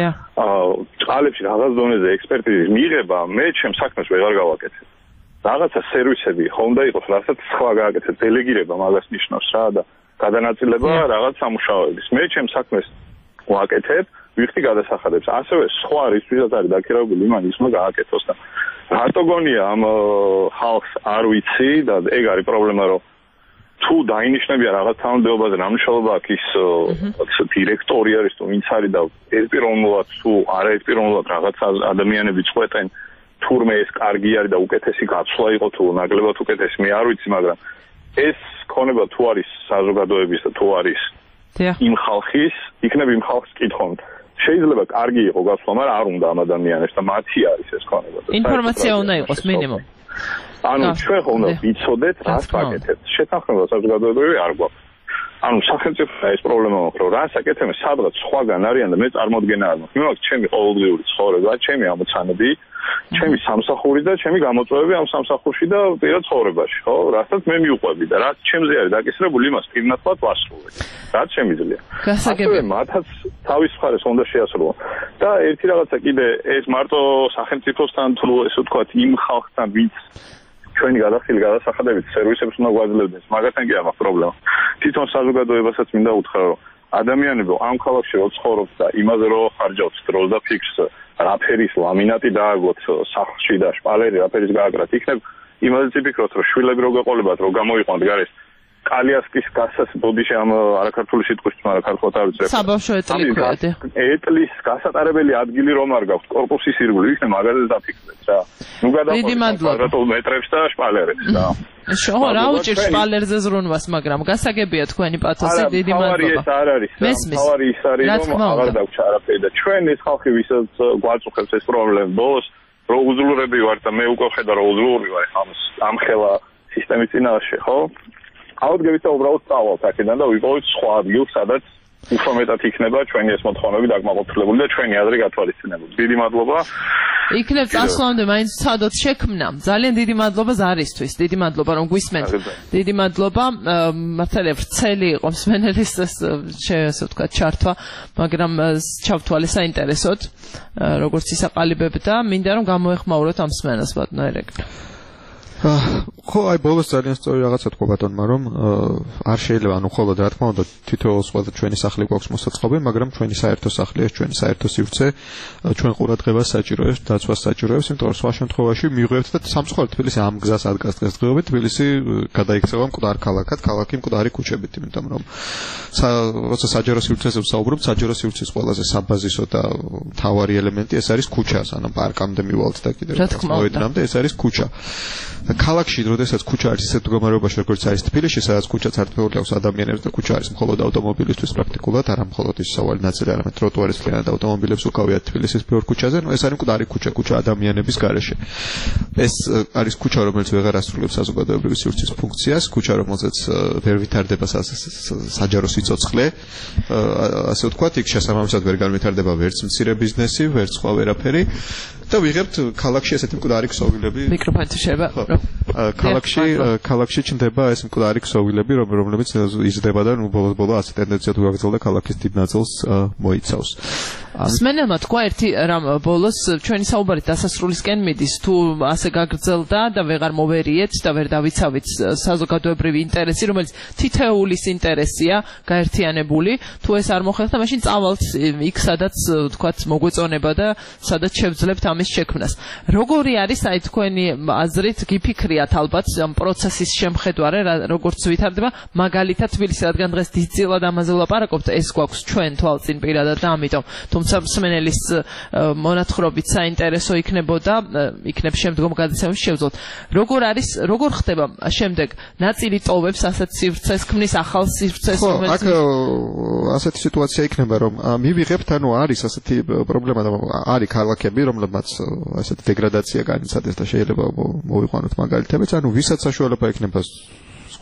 წყალებში რაღაც დონეზე ექსპერტიზის მიღება, მე ჩემს საქმეს ვეღარ გავაკეთებ. რაღაცა სერვისები ხომ და იყოს, რასაც სხვა გააკეთებ, დელეგირება მაგას ნიშნავს რა და გადანაწილება რაღაც სამუშაოების. მე ჩემს საქმეს ვაკეთებ, ვიხდი გადასახადებს. ასევე სხვა რისთვისაც არის დაქირავებული იმან ის უნდა გააკეთოს და რატო გონია ამ ხალხს არ ვიცი და ეგ არის პრობლემა რომ თუ დაინიშნებია რაღაც თანამდებობაზე რამშალობა აქვს ის დირექტორი არის თუ ვინც არის და ერთპიროვნულად თუ არაერთპიროვნულად რაღაც ადამიანები წყვეტენ თურმე ეს კარგი არის და უკეთესი გაცვლა იყო თუ ნაკლებად უკეთესი მე არ ვიცი მაგრამ ეს ქონება თუ არის საზოგადოების და თუ არის იმ ხალხის იქნებ იმ ხალხს კითხავთ შეიძლება კარგი იყო გაცვლა მაგრამ არ უნდა ამ ადამიანებს და მათი არის ეს ქონება ინფორმაცია უნდა იყოს მინიმუმ ანუ ჩვენ ხომ უნდა ვიცოდეთ რას ვაკეთებთ შეთანხმება საზოგადოებრივი არ გვაქვს ანუ სახელმწიფო ეს პრობლემა მაქვს რომ რას აკეთებ სადღაც სხვაგან არიან და მე წარმოდგენა არ მაქვს მე მაქვს ჩემი ყოველდღიური ცხოვრება ჩემი ამოცანები ჩემი სამსახური და ჩემი გამოწვევები ამ სამსახურში და პირად ცხოვრებაში ხო რასაც მე მიუყვები და რაც ჩემზე არის დაკისრებული იმას პირნათლად ვასრულებ რაც შემიძლია ასევე მათაც თავის მხარეს უნდა შეასრულო და ერთი რაღაცა კიდე ეს მარტო სახელმწიფოსთან თუ ესე ვთქვათ იმ ხალხთან ვინც ჩვენი გადახდილი გადასახადებით სერვისებს უნდა გვაძლევდეს მაგასთან კი არ მაქვს პრობლემა თვითონ საზოგადოებასაც მინდა უთხრა რომ ადამიანებო ამ ქალაქში რო ცხოვრობთ და იმაზე რო ხარჯავთ დროს და ფიქს რა ფერის ლამინატი დააგოთ სახლში და შპალერი რა ფერის გააკრათ იქნებ იმაზე წიფიქროთ რომ შვილები რო გაყოლებათ რო გამოიყვანთ გარეს კალიასკის გასას ბოდიში ამ არაქართული სიტყვის მაგრამ ქართულად არ ვიცი საბავშვო ეტლის გასატარებელი ადგილი რომ არ გაქვთ კორპუსის ირგვლივ იქნებ მაგაზე დაფიქრდეთ რა ნუ გადავყვეთ კვადრატულ მეტრებს და შპალერებს და ხო რა უჭირს შპალერზე ზრუნვას მაგრამ გასაგებია თქვენი პათოსი დიდი მადლობა ეს არ არის თავარი ის არის რომ აღარ დაგვჭა არაფერი და ჩვენ ეს ხალხი ვისაც გვაწუხებს ეს პრობლემა ბოლოს რო უძლურები ვარ და მე უკვე ხედა რომ უძლური ვარ ამ ხელა სისტემის წინაშე ხო აუდგებით და უბრალოდ წავალთ აქედან და ვიპოვეთ სხვა ადგილს, სადაც უფრო მეტად იქნება ჩვენი ეს მოთხოვნები დაკმაყოფილებული და ჩვენი აზრი გათვალისწინებული. დიდი მადლობა. იქნებ წასვლამდე მაინც ვცადოთ შექმნა. ძალიან დიდი მადლობა ზარისთვის. დიდი მადლობა რომ გვისმენთ. დიდი მადლობა. მართალია ვრცელი იყო მსმენელის ესე ვთქვათ ჩართვა, მაგრამ ჩავთვალე საინტერესოდ, როგორც ისაყალიბებდა, მინდა რომ გამოეხმაუროთ ამ მსმენელს ბატონო ერეკ. ხო, აი ბოლოს ძალიან სწორი რაღაცა თქვა ბატონმა, რომ არ შეიძლება, ანუ ხოლოდ რა თქმა უნდა, თითოეულს ყველა ჩვენი სახლი გვაქვს მოსაწყობი, მაგრამ ჩვენი საერთო სახლია, ჩვენი საერთო სივრცე, ჩვენ ყურადღებას საჭიროებს, დაცვას საჭიროებს, იმიტომ რომ სხვა შემთხვევაში მიიღებთ და სამწუხაროდ თბილისი ამ გზას ადგას დღესდღეობით, თბილისი გადაიქცევა მკვდარ ქალაქად, ქალაქი მკვდარი ქუჩებით, იმიტომ რომ როცა საჯარო სივრცეზე ვსაუბრობთ, საჯარო სივრცის ყველაზე საბაზისო და მთავარი ელემენტი ეს არის ქუჩა, ანუ პარკამდე მივალთ და კიდევ მოედნამდე ეს არის ქუჩა. ქალაქში, როდესაც ქუჩა არის ისეთ მდგომარეობაში, როგორც არის თბილისში, სადაც ქუჩა წარდგენილი აქვს ადამიანებს და ქუჩა არის მხოლოდ ავტომობილისთვის პრაქტიკულად, არა მხოლოდ ის სავალი ნაწილი, არამედ ტროტუარის მთლიანად ავტომობილებს უკავიათ თბილისის ბევრ ქუჩაზე, ეს არის მკვდარი ქუჩა, ქუჩა ადამიანების გარეშე. ეს არის ქუჩა, რომელიც ვეღარ ასრულებს საზოგადოებრივი სივრცის ფუნქციას, ქუჩა, რომელზეც ვერ ვითარდება საჯარო სიცოცხლე, ასე ვთქვათ, იქ შესაბამისად ვერ განვითარდება ვერც მცირე ბიზნესი, ვერც სხვა ვერაფერი და ვიღებთ ქალაქში ესეთი მკვდარი ქსოვილები. მიკროფონი შეიძლება ქალაქში ჩნდება ეს მკვდარი ქსოვილები, რომლებიც იზრდება და ნუ ბოლოს ასე ტენდენციად უგრძელდება ქალაქის დიდ ნაწილს მოიცავს. მსმენელმა თქვა ერთი რამ ბოლოს ჩვენი საუბარი დასასრულისკენ მიდის, თუ ასე გაგრძელდა და ვეღარ მოვერიეთ და ვერ დავიცავით საზოგადოებრივი ინტერესი, რომელიც თითოეულის ინტერესია, გაერთიანებული, თუ ეს არ მოხერხდა, მაშინ წავალთ იქ, სადაც თქვათ მოგვეწონება და სადაც შევძლებთ ამის შექმნას. როგორი არის აი თქვენი აზრით გიფიქრიათ ალბათ ამ პროცესის შემხედვარე, როგორც ვითარდება, მაგალითად თბილისი, რადგან დღეს დიდწილად ამაზე ვლაპარაკობთ, ეს გვაქვს ჩვენ თვალწინ პირადად და ამიტომ თუმცა მსმენელის მონათხრობით საინტერესო იქნებოდა, იქნებ შემდგომ გადაცემებში შევძლოთ. როგორ ხდება შემდეგ ნაწილი ტოვებს ასეთ სივრცეს, ქმნის ახალ სივრცეს, რომელიც ასეთი სიტუაცია იქნება, რომ მივიღებთ, ანუ არის ასეთი პრობლემა და არის ქალაქები, რომლებმაც ასეთი დეგრადაცია განიცადეს და შეიძლება მოვიყვანოთ მაგალითებიც, ანუ ვისაც საშუალება ექნება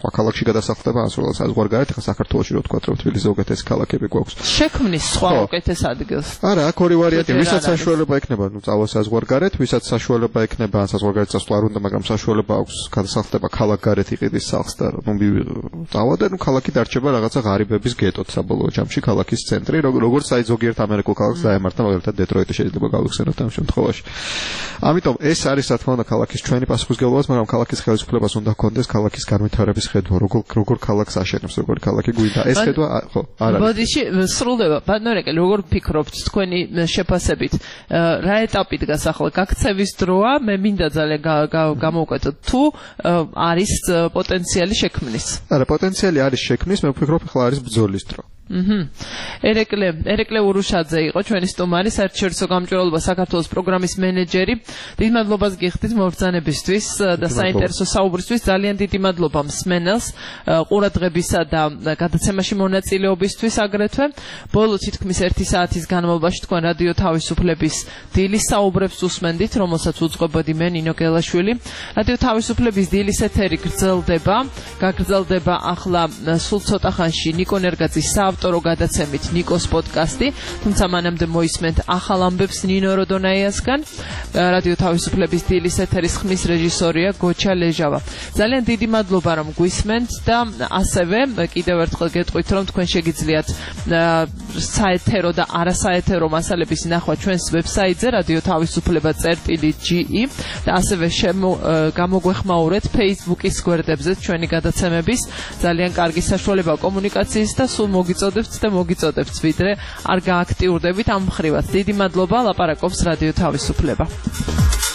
სხვა ქალაქში გადასახლდება, ან სულ საზღვარგარეთ, ახლა საქართველოში რო ვთქვა, რომ თბილისის უკეთესი ქალაქები გვაქვს. შექმნის სხვა უკეთეს ადგილს. არა, აქ ორი ვარიანტია, ვისაც საშუალება ექნება, წავა საზღვარგარეთ, ვისაც საშუალება ექნება, ან საზღვარგარეთ წასვლა არ უნდა, მაგრამ საშუალება აქვს გადასახლდება ქალაქგარეთ იყიდის სახლს და წავა და ქალაქი დარჩება რაღაცა ღარიბების გეტოთ საბოლოო ჯამში ქალაქის ცენტრი, როგორც აი ზოგიერთ ამერიკულ ქალაქს დაემართა, მაგალითად დეტროიტი შეიძლება გავიხსენოთ ამ შემთხვევაში. ამიტომ ეს არის რა თქმა უნდა ქალაქის ჩვენი პასუხისმგებლობაც, მაგრამ ქალაქის ხელისუფლებას უნდა ჰქონდეს ქალაქის განვითარების ხედვა, როგორ ქალაქს აშენებს, როგორი ქალაქი გვინდა. ეს ხედვა ხო არ არის. ბოდიში სრულდება. ბატონო, როგორ ფიქრობთ თქვენი შეფასებით, რა ეტაპი დგას ახლა გაქცევის დროა, მე მინდა ძალიან გამოვკვეთოთ თუ არის პოტენციალი შექმნის. არა, პოტენციალი არის შექმნის, მე ვფიქრობ ახლა არის ბრძოლის დრო. ერეკლე ურუშაძე იყო ჩვენი სტუმარი, საერთაშორისო გამჭვირვალობა საქართველოს პროგრამის მენეჯერი. დიდ მადლობას გიხდით მობრძანებისთვის და საინტერესო საუბრისთვის. ძალიან დიდი მადლობა მსმენელს ყურადღებისა და გადაცემაში მონაწილეობისთვის აგრეთვე. ბოლო თითქმის 1 საათის განმავლობაში თქვენ რადიო თავისუფლების დილის საუბრებს უსმენდით, რომელსაც უძღვებოდი მე ნინო გელაშვილი. რადიო თავისუფლების დილის ეთერი გაგრძელდება ახლა სულ ცოტა ხანში ნიკო ნერგაძის ავტორო გადაცემით ნიკოს პოდკასტი, თუმცა მანამდე მოისმენთ ახალ ამბებს ნინო როდონაიასგან. რადიო თავისუფლების დილის ეთერის ხმის რეჟისორია გოჩა ლეჟავა. ძალიან დიდი მადლობა რომ გვისმენთ და ასევე კიდევ ერთხელ გეტყვით რომ თქვენ შეგიძლიათ საეთერო და არასაეთერო მასალების ნახვა ჩვენს ვებსაიტზე radiotavisufleba.ge და ასევე გამოგვეხმაურეთ Facebook-ის გვერდებზე ჩვენი გადაცემების. ძალიან კარგი საშუალება კომუნიკაციის და სულ მოგიწოდებთ ვიდრე არ გააქტიურდებით ამ მხრივაც. დიდი მადლობა, ლაპარაკობს რადიო თავისუფლება.